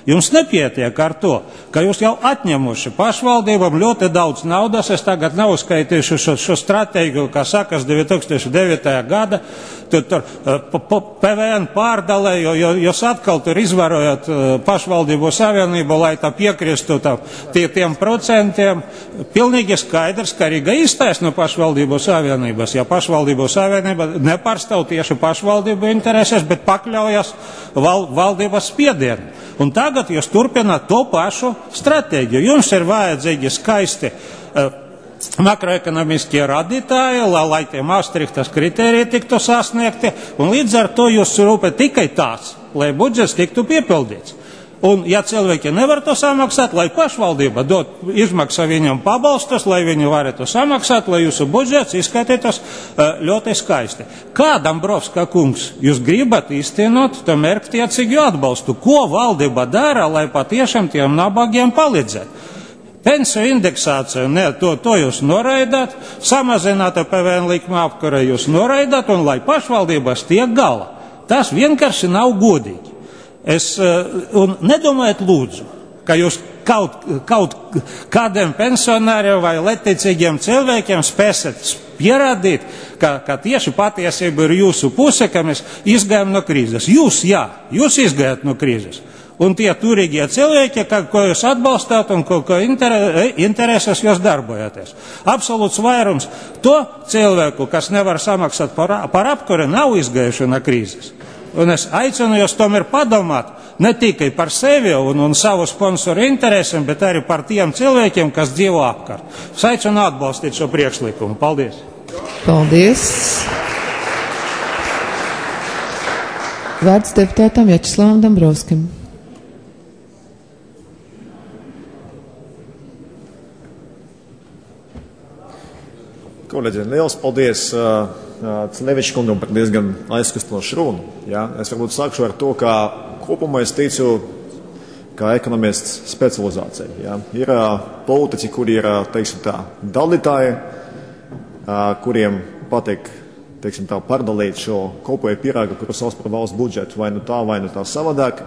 Speaker 17: Jums nepietiek ar to, ka jūs jau atņemuši pašvaldībām ļoti daudz naudas. Es tagad neuzskaitīšu šo, šo stratēģiju, kā sakas divi tūkstoši devītajā gada, tur, tur P V N pārdalē, jo, jo jūs atkal tur izvarojat pašvaldību savienību, lai tā piekristu tā, tie, tiem procentiem. Pilnīgi skaidrs, ka Riga iztais no pašvaldību savienības, ja pašvaldību savienība nepārstāv tieši pašvaldību intereses, bet pakļaujas val, valdības spiedienu. Un tagad jūs turpināt to pašu stratēģiju. Jums ir vajadzīgi skaisti uh, makroekonomiskie radītāji, lai, lai tie Maastrichtas kritēriji tiktu sasniegti, un līdz ar to jūs rūpē tikai tāds, lai budžets tiktu piepildīts. Un, ja cilvēki nevar to samaksāt, lai pašvaldība dot izmaksā viņam pabalstus, lai viņi varētu samaksāt, lai jūsu budžets izskatītos uh, ļoti skaisti. Kā, Dombrovska kungs, jūs gribat īstenot to mērķtiecīgu atbalstu? Ko valdība dara, lai patiešām tiem nabagiem palīdzētu? Pensiju indeksāciju, ne, to, to jūs noraidāt, samazināta P V N likuma apkure jūs noraidāt, un lai pašvaldības tiek gala. Tas vienkārši nav godīgi. Es, un nedomājiet lūdzu, ka jūs kaut, kaut kādiem pensionāriem vai leticīgiem cilvēkiem spēsiet pierādīt, ka, ka tieši patiesība ir jūsu puse, ka mēs izgājam no krīzes. Jūs, jā, jūs izgājat no krīzes. Un tie turīgie cilvēki, ka, ko jūs atbalstāt un ko, ko inter, intereses jūs darbojaties. Absolūts vairums to cilvēku, kas nevar samaksāt par, par apkuri, nav izgājuši no krīzes. Un es aicinu jūs tomēr padomāt ne tikai par sevi un, un savu sponsoru interesēm, bet arī par tiem cilvēkiem, kas dzīvo apkārt. Es aicinu atbalstīt šo priekšlikumu. Paldies!
Speaker 1: Paldies! Vārds deputātam Vjačeslavam Dombrovskim.
Speaker 9: Kolēģi, liels paldies Ceļeviča kungam par diezgan aizkustinošu runu. Ja? Es varbūt sākšu ar to, ka kopumā es ticu, kā ekonomists specializācija. Ja? Ir politiķi, kuri ir, teiksim tā, dalītāji, kuriem patīk, teiksim tā, pārdalīt šo kopējo pirāgu, kuru sauc par valsts budžetu, vai nu tā, vai nu tā savādāk.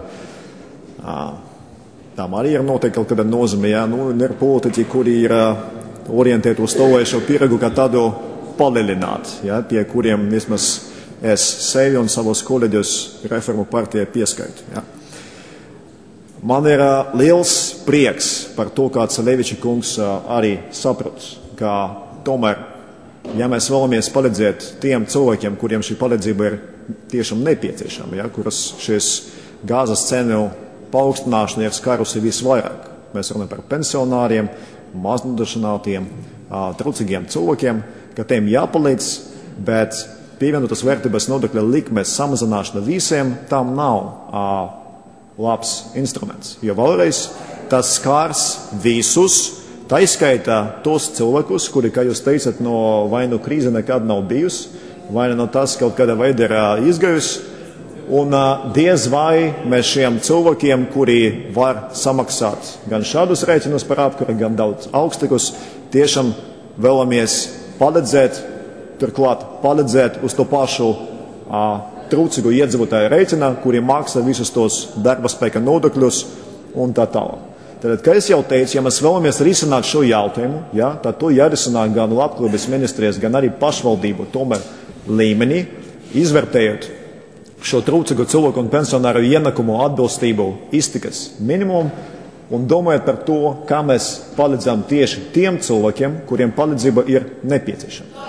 Speaker 9: Tām arī ir noteikti kaut kāda nozīme. Ja? Nu, ir politiķi, kuri ir orientēti uz to, lai šo pirāgu kā tādu palielināt, ja, pie kuriem vismaz es sevi un savus kolēģus reformu partijai pieskaitu. Ja. Man ir uh, liels prieks par to, kā Ceļeviča kungs uh, arī saprot, ka tomēr, ja mēs vēlamies palīdzēt tiem cilvēkiem, kuriem šī palīdzība ir tiešām nepieciešama, ja, kuras šis gāzes cenu paaugstināšana ir skarusi visvairāk. Mēs runājam par pensionāriem, maznodrošinātiem, uh, trūcīgiem cilvēkiem, ka tiem jāpalīdz, bet pievienotas vērtības nodokļa likmes samazināšana visiem tam nav ā, labs instruments. Jo vēlreiz tas skārs visus, tā izskaitā tos cilvēkus, kuri, kā jūs teicat, no vai nu krīze nekad nav bijusi, vai no tas kaut kāda veida ir izgājusi, un ā, diez vai mēs šiem cilvēkiem, kuri var samaksāt gan šādus rēķinus par apkuri, gan daudz augstākus, tiešām vēlamies palīdzēt, turklāt palīdzēt uz to pašu a, trūcīgu iedzīvotāju rēķina, kuri maksā visus tos darba spēka nodokļus un tā tālāk. Tad, kā es jau teicu, ja mēs vēlamies risināt šo jautājumu, ja, tad to jārisināt gan labklājības ministrijas, gan arī pašvaldību tomēr līmenī, izvērtējot šo trūcīgu cilvēku un pensionāru ienakumu atbilstību iztikas minimumu, un domājot par to, kā mēs palīdzam tieši tiem cilvēkiem, kuriem palīdzība ir nepieciešama.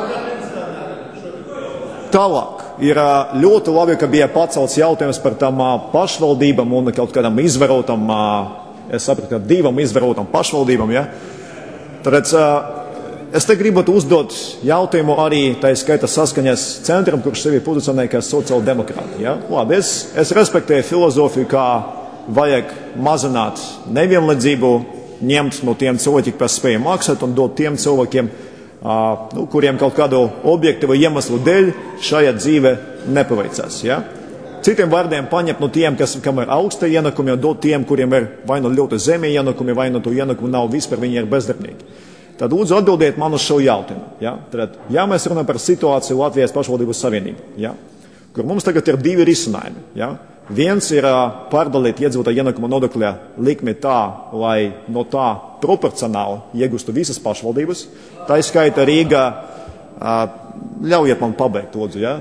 Speaker 9: Tālāk ir ļoti labi, ka bija pacelts jautājums par tām pašvaldībām un kaut kādām izvarotam, es sapratu, ka divam izvarotam pašvaldībām. Ja? Tāpēc es te gribētu uzdot jautājumu arī, tā skaita saskaņas centram, kurš sevi pozicionē kā sociāldemokrāti. Ja? Labi, es, es respektēju filozofiju, kā vajag mazināt nevienlīdzību, ņemt no tiem cilvēkiem, kas spēja maksāt, un dot tiem cilvēkiem, uh, nu, kuriem kaut kādu objektīvu iemeslu dēļ šajā dzīve nepaveicās. Ja? Citiem vārdiem paņemt no tiem, kas, kam ir augsta ienākumi, un dot tiem, kuriem ir vai no ļoti zemie ienākumi, vai no to ienākumu nav vispār, viņi ir bezdarbnīgi. Tad lūdzu atbildiet man uz šo jautājumu. Ja? Tad, ja mēs runājam par situāciju Latvijas pašvaldības savienību, ja? Kur mums tagad ir divi risinājumi. Ja? Viens ir pārdalīt iedzīvotāju ienākuma nodokļa likmi tā, lai no tā proporcionāli iegūstu visas pašvaldības. Tā izskaita Rīgā. Ļaujiet man pabeigt, lūdzu, ja?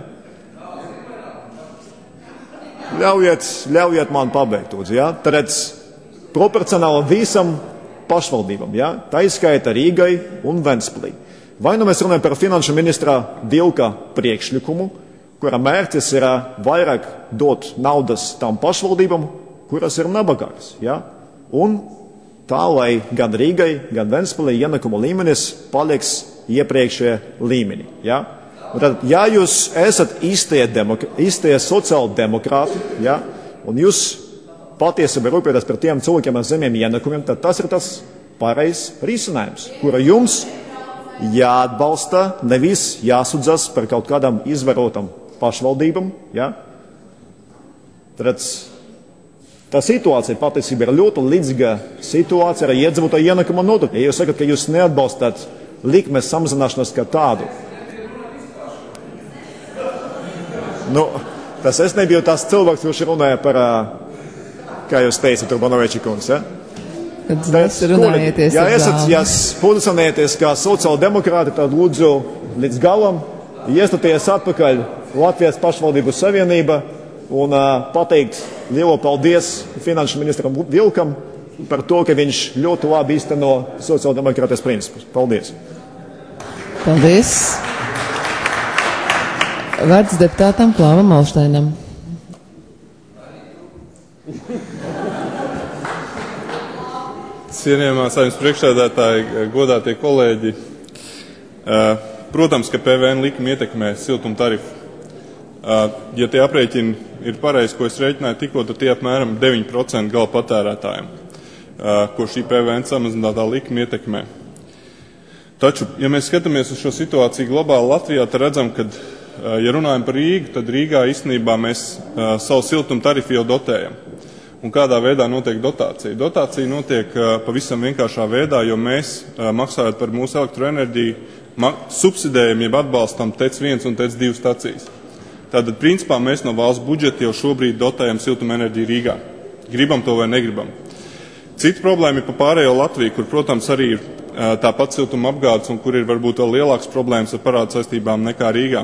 Speaker 9: Ļaujiet, ļaujiet man pabeigt, lūdzu, ja? Tad proporcionāli visam pašvaldībām, ja? Tā izskaita Rīgai un Ventspilī. Vai nu mēs runājam par finanšu ministra Vilka priekšlikumu, kura mērķis ir vairāk dot naudas tām pašvaldībām, kuras ir nabagākas. Ja? Un tā, lai gan Rīgai, gan Ventspilī ienākuma līmenis paliks iepriekšējā līmenī. Ja? Un tad, ja jūs esat īstie, demok- īstie sociāldemokrāti, ja? Un jūs patiesībā rūpēties par tiem cilvēkiem ar zemiem ienākumiem, tad tas ir tas pareizs risinājums, kura jums jāatbalsta, nevis jāsudzas par kaut kādām izvarotam pašvaldībām, ja? Tad tā situācija patiesībā ir ļoti līdzīga situācija ar iedzīvotāju ienākuma nodokli. Ja jūs sakat, ka jūs neatbalstāt likmes samazināšanos kā tādu, nu, tas es nebiju tās cilvēks, kurš runāja par, kā jūs teicat, Urbanoviči kungs, ja?
Speaker 1: Tad mēs runājieties
Speaker 9: ja
Speaker 1: ar
Speaker 9: esat,
Speaker 1: zāli.
Speaker 9: ja pozicionēties kā sociāldemokrāti, tad lūdzu līdz galam iestaties atpakaļ Latvijas pašvaldību savienība un uh, pateikt lielo paldies finanšu ministram Vilkam par to, ka viņš ļoti labi īsteno sociāldemokrātijas principus. Paldies.
Speaker 1: Paldies. Vārds deputātam Klāvam Alšteinam.
Speaker 18: Cienījamā Saeimas priekšsēdētāji, godātie kolēģi, protams, ka P V N likme ietekmē siltuma tarifu. Ja tie aprēķini ir pareizi, ko es rēķināju tikko, tad tie apmēram deviņi procenti gala patērētājiem, ko šī P V N samazinātā likme ietekmē. Taču, ja mēs skatāmies uz šo situāciju globāli Latvijā, tad redzam, ka, ja runājam par Rīgu, tad Rīgā īstenībā mēs savu siltuma tarifu jau dotējam. Un kādā veidā notiek dotācija? Dotācija notiek pavisam vienkāršā veidā, jo mēs, maksājot par mūsu elektroenerģiju, subsidējam, jeb atbalstam T E C viens un T E C divi stacijas. Tātad, principā, mēs no valsts budžeta jau šobrīd dotējam siltuma enerģiju Rīgā. Gribam to vai negribam. Cita problēma ir pa pārējo Latviju, kur, protams, arī ir tāpat siltuma apgādes un kur ir varbūt vēl lielāks problēmas ar parādu saistībām nekā Rīgā.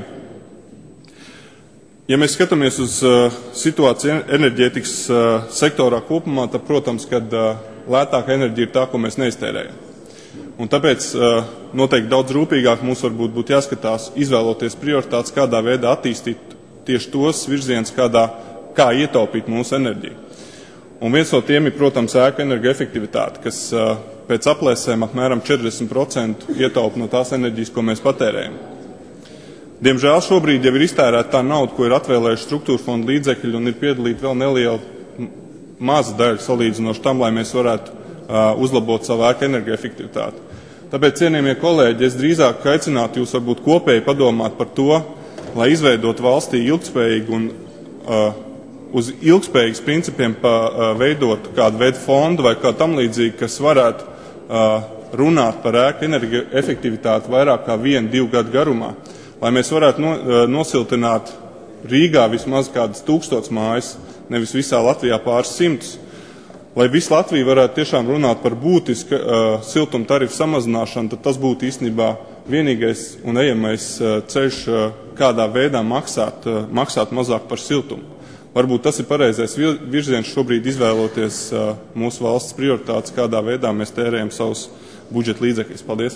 Speaker 18: Ja mēs skatāmies uz uh, situāciju enerģētikas uh, sektorā kopumā, tad, protams, kad uh, lētāka enerģija ir tā, ko mēs neiztērējam. Un tāpēc uh, noteikti daudz rūpīgāk mums varbūt būtu jāskatās, izvēloties prioritātes, kādā veidā attīstīt tieši tos virziens, kādā, kā ietaupīt mūsu enerģiju. Un viens no tiem ir, protams, ēku energoefektivitāte, kas uh, pēc aplēsēm apmēram četrdesmit procenti ietaupa no tās enerģijas, ko mēs patērējam. Diemžēl šobrīd jau ir iztērēta tā nauda, ko ir atvēlējuši struktūra fonda līdzekļi un ir piedalīta vēl neliela maza daļa salīdzinoši tam, lai mēs varētu uh, uzlabot savu ēku energoefektivitāti. Tāpēc, cienījamie kolēģi, es drīzāk aicinātu jūs varbūt kopēji padomāt par to, lai izveidot valstī ilgspējīgu un uh, uz ilgspējīgas principiem pa, uh, veidot kādu veidu fondu vai kā tam līdzīgi, kas varētu uh, runāt par ēku energoefektivitāti vairāk kā vienu, divu gadu garumā. Lai mēs varētu no, nosiltināt Rīgā vismaz kādas tūkstots mājas, nevis visā Latvijā pāris simtus. Lai visa Latvija varētu tiešām runāt par būtisku uh, siltuma tarifu samazināšanu, tad tas būtu īstenībā vienīgais un ejamais uh, ceļš, uh, kādā veidā maksāt, uh, maksāt mazāk par siltumu. Varbūt tas ir pareizais virziens šobrīd izvēloties uh, mūsu valsts prioritātes, kādā veidā mēs tērējam savus budžeta līdzekļus. Paldies!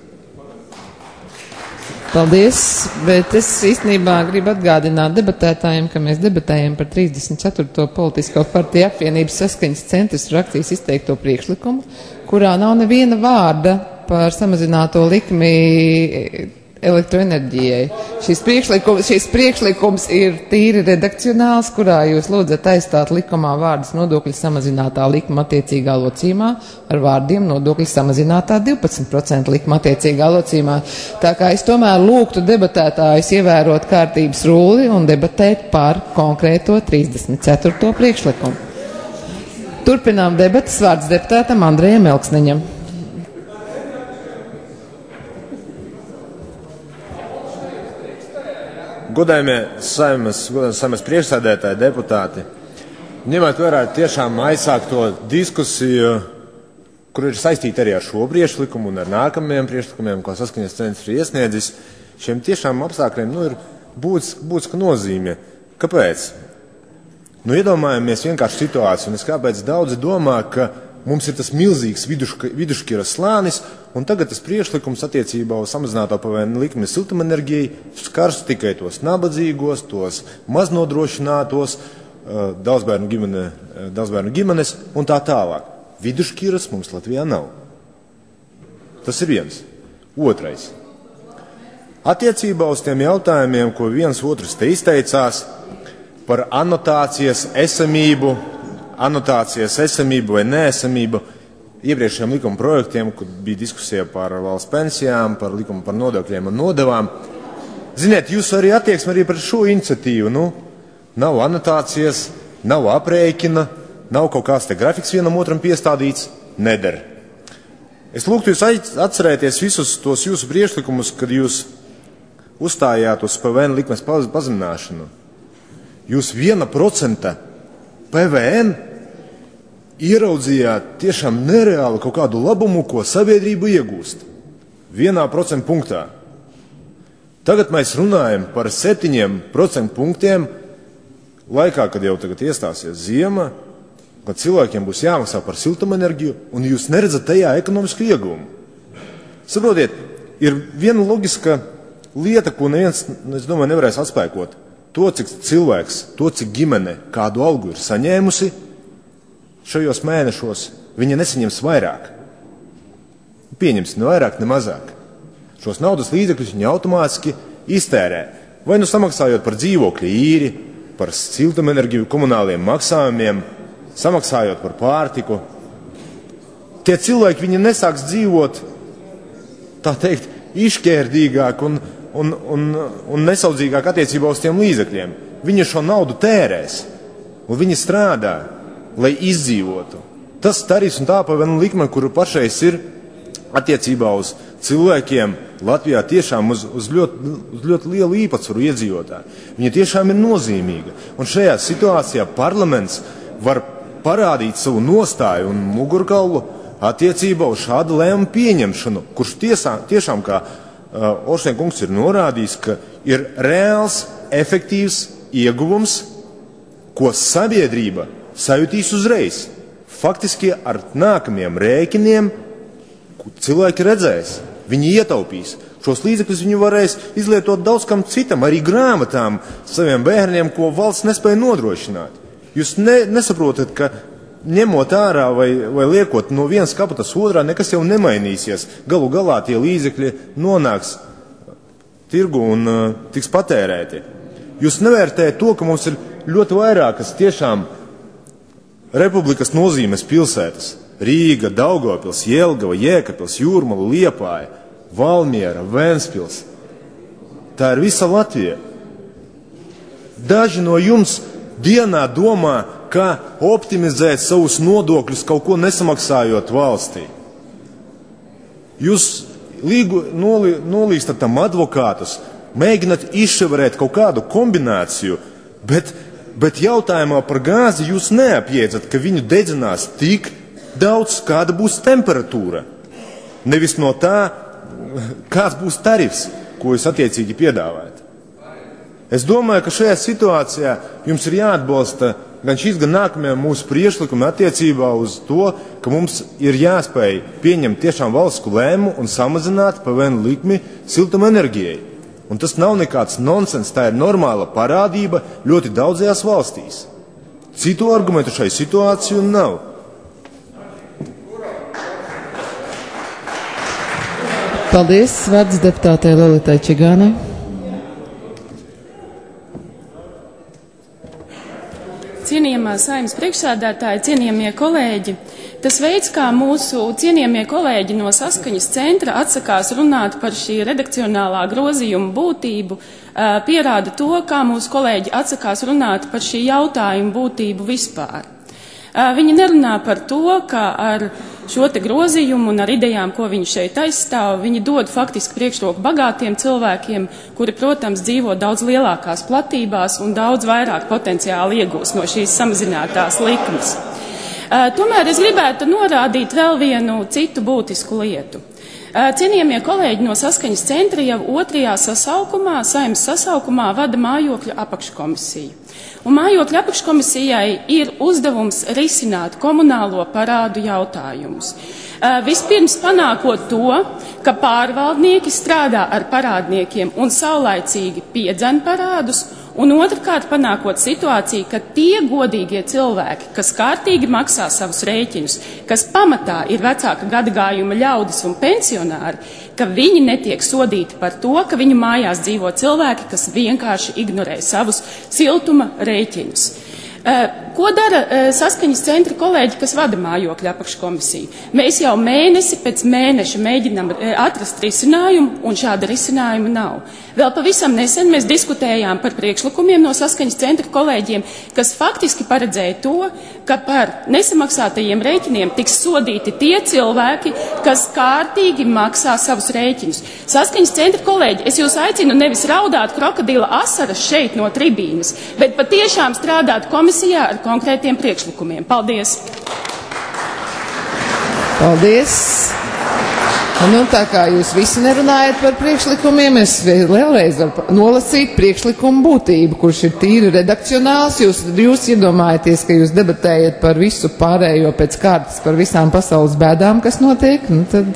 Speaker 1: Paldies, bet es īstenībā gribu atgādināt debatētājiem, ka mēs debatējam par trīsdesmit ceturto politisko partiju apvienības saskaņas centras frakcijas izteikto priekšlikumu, kurā nav neviena vārda par samazināto likmi elektroenerģijai. Šis priekšlikums, šis priekšlikums ir tīri redakcionāls, kurā jūs lūdzat aizstāt likumā vārdus nodokļu samazinātā likuma attiecīgā locījumā ar vārdiem nodokļu samazinātā divpadsmit procentu likuma attiecīgā locījumā. Tā kā es tomēr lūgtu debatētājus ievērot kārtības rūli un debatēt par konkrēto trīsdesmit ceturto priekšlikumu. Turpinām debatas, vārds deputātam Andrejam Elksniņam.
Speaker 19: Godājumie Saeimas, godājumie Saeimas priekšsēdētāji, deputāti, ņemot vērā tiešām aizsākto diskusiju, kur ir saistīta arī ar šo priekšlikumu un ar nākamajiem priekšlikumiem, ko Saskaņas centrs ir iesniedzis, šiem tiešām apstākļiem nu, ir būtiska nozīme. Kāpēc? Nu, iedomājamies vienkārši situāciju, un es kāpēc daudzi domā, ka mums ir tas milzīgs viduška, vidušķiras slānis, un tagad tas priekšlikums attiecībā uz samazināto P V N likmi siltumenerģijai skars tikai tos nabadzīgos, tos maznodrošinātos, daudzbērnu, ģimene, daudzbērnu ģimenes un tā tālāk. Vidušķiras mums Latvijā nav. Tas ir viens. Otrais. Attiecībā uz tiem jautājumiem, ko viens otrs te izteicās par anotācijas esamību, anotācijas esamību vai neesamību iepriekšējiem likuma projektiem, kad bija diskusija par valsts pensijām, par likumu par nodokļiem un nodevām. Ziniet, jūs arī attieksmi arī par šo iniciatīvu, nu, nav anotācijas, nav aprēķina, nav kaut kāds te grafiks vienam otram piestādīts, neder. Es lūgtu jūs atcerēties visus tos jūsu priekšlikumus, kad jūs uzstājāt uz P V N likmes pazemināšanu. Jūs viena procenta P V N ieraudzījāt tiešām nereāli kaut kādu labumu, ko sabiedrība iegūst. Vienā procentu punktā. Tagad mēs runājam par septiņiem procentu punktiem laikā, kad jau tagad iestāsies ziema, kad cilvēkiem būs jāmaksā par siltumenerģiju, un jūs neredzat tajā ekonomisku ieguvumu. Saprotiet, ir viena loģiska lieta, ko neviens, es domāju, nevarēs atspēkot. To, cik cilvēks, to, cik ģimene kādu algu ir saņēmusi, šajos mēnešos viņa nesaņems vairāk. Pieņems ne vairāk, ne mazāk. Šos naudas līdzekļus viņa automātiski iztērē. Vai nu samaksājot par dzīvokļu īri, par siltumenerģiju, komunāliem maksājumiem, samaksājot par pārtiku. Tie cilvēki, viņi nesāks dzīvot, tā teikt, išķērdīgāk un, un, un, un nesaudzīgāk attiecībā uz tiem līdzekļiem. Viņi šo naudu tērēs, un viņi strādā, lai izdzīvotu. Tas tarifs un tā P V N likme, kuru pašreiz ir attiecībā uz cilvēkiem Latvijā tiešām uz, uz, ļoti, uz ļoti lielu īpatsvaru iedzīvotāju. Viņa tiešām ir nozīmīga. Un šajā situācijā parlaments var parādīt savu nostāju un mugurkaulu attiecībā uz šādu lēmumu pieņemšanu, kurš tiesā, tiešām, kā uh, Orštein kungs ir norādījis, ka ir reāls, efektīvs ieguvums, ko sabiedrība sajutīs uzreiz. Faktiski ar nākamajiem rēķiniem cilvēki redzēs, viņi ietaupīs. Šos līdzekļus viņi varēs izlietot daudz kam citam, arī grāmatām saviem bērniem, ko valsts nespēja nodrošināt. Jūs ne, nesaprotat, ka ņemot ārā vai, vai liekot no vienas kabatas otrā, nekas jau nemainīsies. Galu galā tie līdzekļi nonāks tirgu un uh, tiks patērēti. Jūs nevērtējat to, ka mums ir ļoti vairākas tiešām Republikas nozīmes pilsētas – Rīga, Daugavpils, Jelgava, Jēkabpils, Jūrmala, Liepāja, Valmiera, Ventspils. Tā ir visa Latvija. Daži no jums dienā domā, kā optimizēt savus nodokļus, kaut ko nesamaksājot valstī. Jūs līgu, nolī, nolīstat tam advokātus, mēģināt izšavarēt kaut kādu kombināciju, bet Bet jautājumā par gāzi jūs neapjēdzat, ka viņu dedzinās tik daudz, kāda būs temperatūra. Nevis no tā, kāds būs tarifs, ko jūs attiecīgi piedāvājat. Es domāju, ka šajā situācijā jums ir jāatbalsta gan šīs, gan nākamajā mūsu priekšlikumi attiecībā uz to, ka mums ir jāspēj pieņemt tiešām valstisku lēmumu un samazināt P V N likmi siltumenerģijai. Un tas nav nekāds nonsens, tā ir normāla parādība ļoti daudzajās valstīs. Citu argumentu šai situāciju nav.
Speaker 1: Paldies, vārds deputātei Lolitai Čigānai.
Speaker 20: Cienījamā Saeimas priekšsēdētāji, cienījamie kolēģi, tas veids, kā mūsu cienījamie kolēģi no Saskaņas centra atsakās runāt par šī redakcionālā grozījuma būtību, pierāda to, kā mūsu kolēģi atsakās runāt par šī jautājuma būtību vispār. Viņi nerunā par to, ka ar šo te grozījumu un ar idejām, ko viņi šeit aizstāv, viņi dod faktiski priekšroku bagātiem cilvēkiem, kuri, protams, dzīvo daudz lielākās platībās un daudz vairāk potenciāli iegūs no šīs samazinātās likmes. Tomēr es gribētu norādīt vēl vienu citu būtisku lietu. Cienījamie kolēģi no Saskaņas centra jau otrajā sasaukumā, Saeimas sasaukumā, vada mājokļu apakškomisiju. Un mājokļu apakškomisijai ir uzdevums risināt komunālo parādu jautājumus. Vispirms panākot to, ka pārvaldnieki strādā ar parādniekiem un saulaicīgi piedzen parādus, un otrkārt panākot situāciju, ka tie godīgie cilvēki, kas kārtīgi maksā savus rēķinus, kas pamatā ir vecāka gadagājuma ļaudis un pensionāri, ka viņi netiek sodīti par to, ka viņu mājās dzīvo cilvēki, kas vienkārši ignorē savus siltuma rēķinus. Ko dara Saskaņas centra kolēģi, kas vada mājokļu apakškomisiju? Mēs jau mēnesi pēc mēneša mēģinām atrast risinājumu, un šāda risinājuma nav. Vēl pavisam nesen mēs diskutējām par priekšlikumiem no Saskaņas centra kolēģiem, kas faktiski paredzēja to, ka par nesamaksātajiem rēķiniem tiks sodīti tie cilvēki, kas kārtīgi maksā savus rēķinus. Saskaņas centra kolēģi, es jūs aicinu nevis raudāt krokodila asaras šeit no tribīnes, bet patiešām strādāt komisijā ar konkrētiem priekšlikumiem. Paldies!
Speaker 1: Paldies! Nu, tā kā jūs visi nerunājat par priekšlikumiem, es vēlreiz varu nolasīt priekšlikumu būtību, kurš ir tīri redakcionāls. Jūs, jūs iedomājaties, ka jūs debatējat par visu pārējo pēc kārtas, par visām pasaules bēdām, kas notiek, nu tad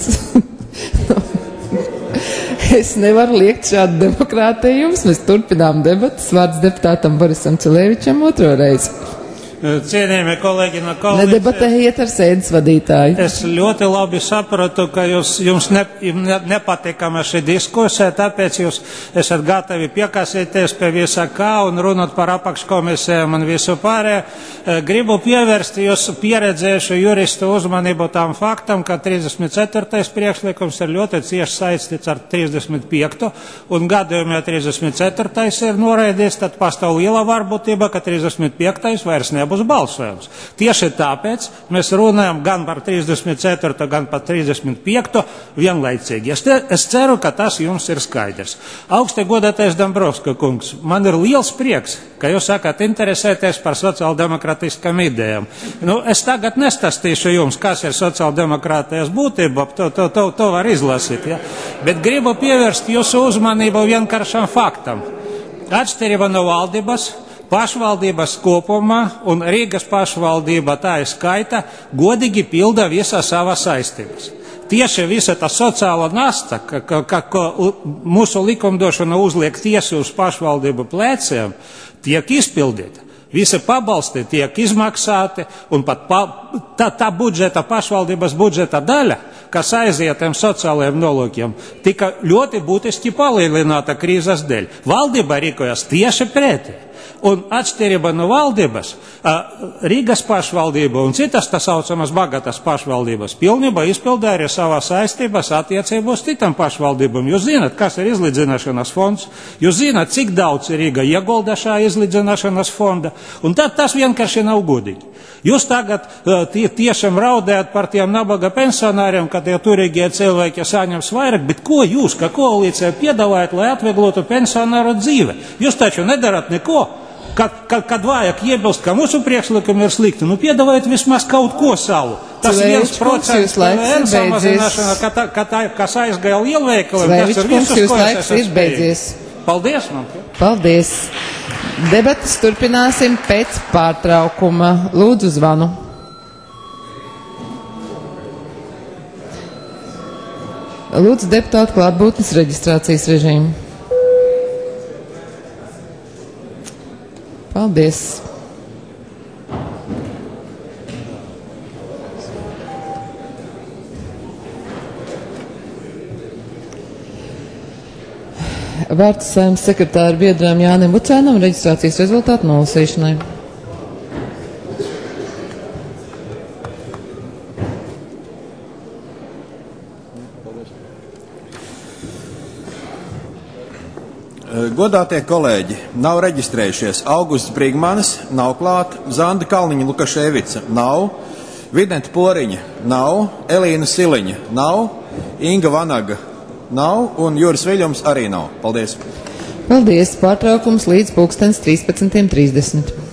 Speaker 1: es nevaru liekt šādu demokrātiju jums. Mēs turpinām debatas. Vārds deputātam Borisam Cilēvičam otro reizi.
Speaker 17: Cienījamie kolēģi no koalīcijas.
Speaker 1: Nedebatējiet ar sēdes vadītāju.
Speaker 17: Es ļoti labi sapratu, ka jūs, jums ne, ne, nepatīkama šī diskusija, tāpēc jūs esat gatavi piekasīties pie visā kā un runāt par apakškomisijām un visu pārējo. Gribu pievērst jūsu pieredzējušu juristu uzmanību tām faktam, ka trīsdesmit ceturtais priekšlikums ir ļoti cieši saistīts ar trīsdesmit piekto un gadījumā trīsdesmit ceturtais ir noraidīts, tad pastāv liela varbūtība, ka trīsdesmit piektais vairs nebūs būs balsojums. Tieši tāpēc mēs runājam gan par trīsdesmit ceturto, gan par trīsdesmit piekto vienlaicīgi. Es, te, es ceru, ka tas jums ir skaidrs. Augsti godātais Dombrovska kungs, man ir liels prieks, ka jūs sākat interesēties par sociāldemokrātiskām idejām. Nu, es tagad nestastīšu jums, kas ir sociāldemokrātijas būtība, to, to, to, to var izlasīt, ja? Bet gribu pievērst jūsu uzmanību vienkāršam faktam. Atšķirība no valdības, pašvaldības kopumā un Rīgas pašvaldība tā skaita godīgi pilda visas savas saistības. Tieši visa tā sociāla nasta, ka, ka, ka, ka mūsu likumdošana uzliek tiesu uz pašvaldību pleciem, tiek izpildīta. Visi pabalsti tiek izmaksāti un pat pa, tā, tā budžeta, pašvaldības budžeta daļa, kas aizietiem sociālajiem nolūkiem, tika ļoti būtiski palielināta krīzes dēļ. Valdība rīkojas tieši pretī. Un atšķirība no valdības, Rīgas pašvaldība un citas tā saucamas bagatas pašvaldības pilnībā izpildīja arī savas saistības attiecībā uz citām pašvaldībām. Jūs zināt, kas ir izlīdzināšanas fonds, jūs zināt, cik daudz Rīga iegulda šajā izlīdzināšanas fonda, un tad tas vienkārši nav godīgi. Jūs tagad tie, tiešām raudējat par tiem nabaga pensionāriem, ka tie turīgie cilvēki saņems vairāk, bet ko jūs, kā koalīcija, piedāvājat, lai atvieglotu pensionāru dzīve? Jūs taču nedarat neko. Kad, kad, kad vajag iebilst, ka mūsu priekšlikumi ir slikti, nu piedāvājiet vismaz kaut ko savu. Tas viens procents P V N samazināšana, ka tā, ka tā, kas aizgāja lielveikaliem, tas ir visus, ko es esmu spējis. Paldies man.
Speaker 1: Paldies. Debatas turpināsim pēc pārtraukuma. Lūdzu zvanu. Lūdzu deputātu klātbūtnes reģistrācijas režīmu. Paldies. Vārds Saeimas sekretāra biedram Jānim Vucēnam reģistrācijas rezultātu nolasīšanai.
Speaker 9: Godātie kolēģi, nav reģistrējušies Augusts Brigmanis, nav klāt, Zanda Kalniņa Lukaševica, nav, Videnta Poriņa,
Speaker 21: nav, Elīna Siliņa nav, Inga Vanaga nav un Juris Viļums arī nav. Paldies!
Speaker 1: Paldies! Pārtraukums līdz pulkstens trīspadsmit trīsdesmit.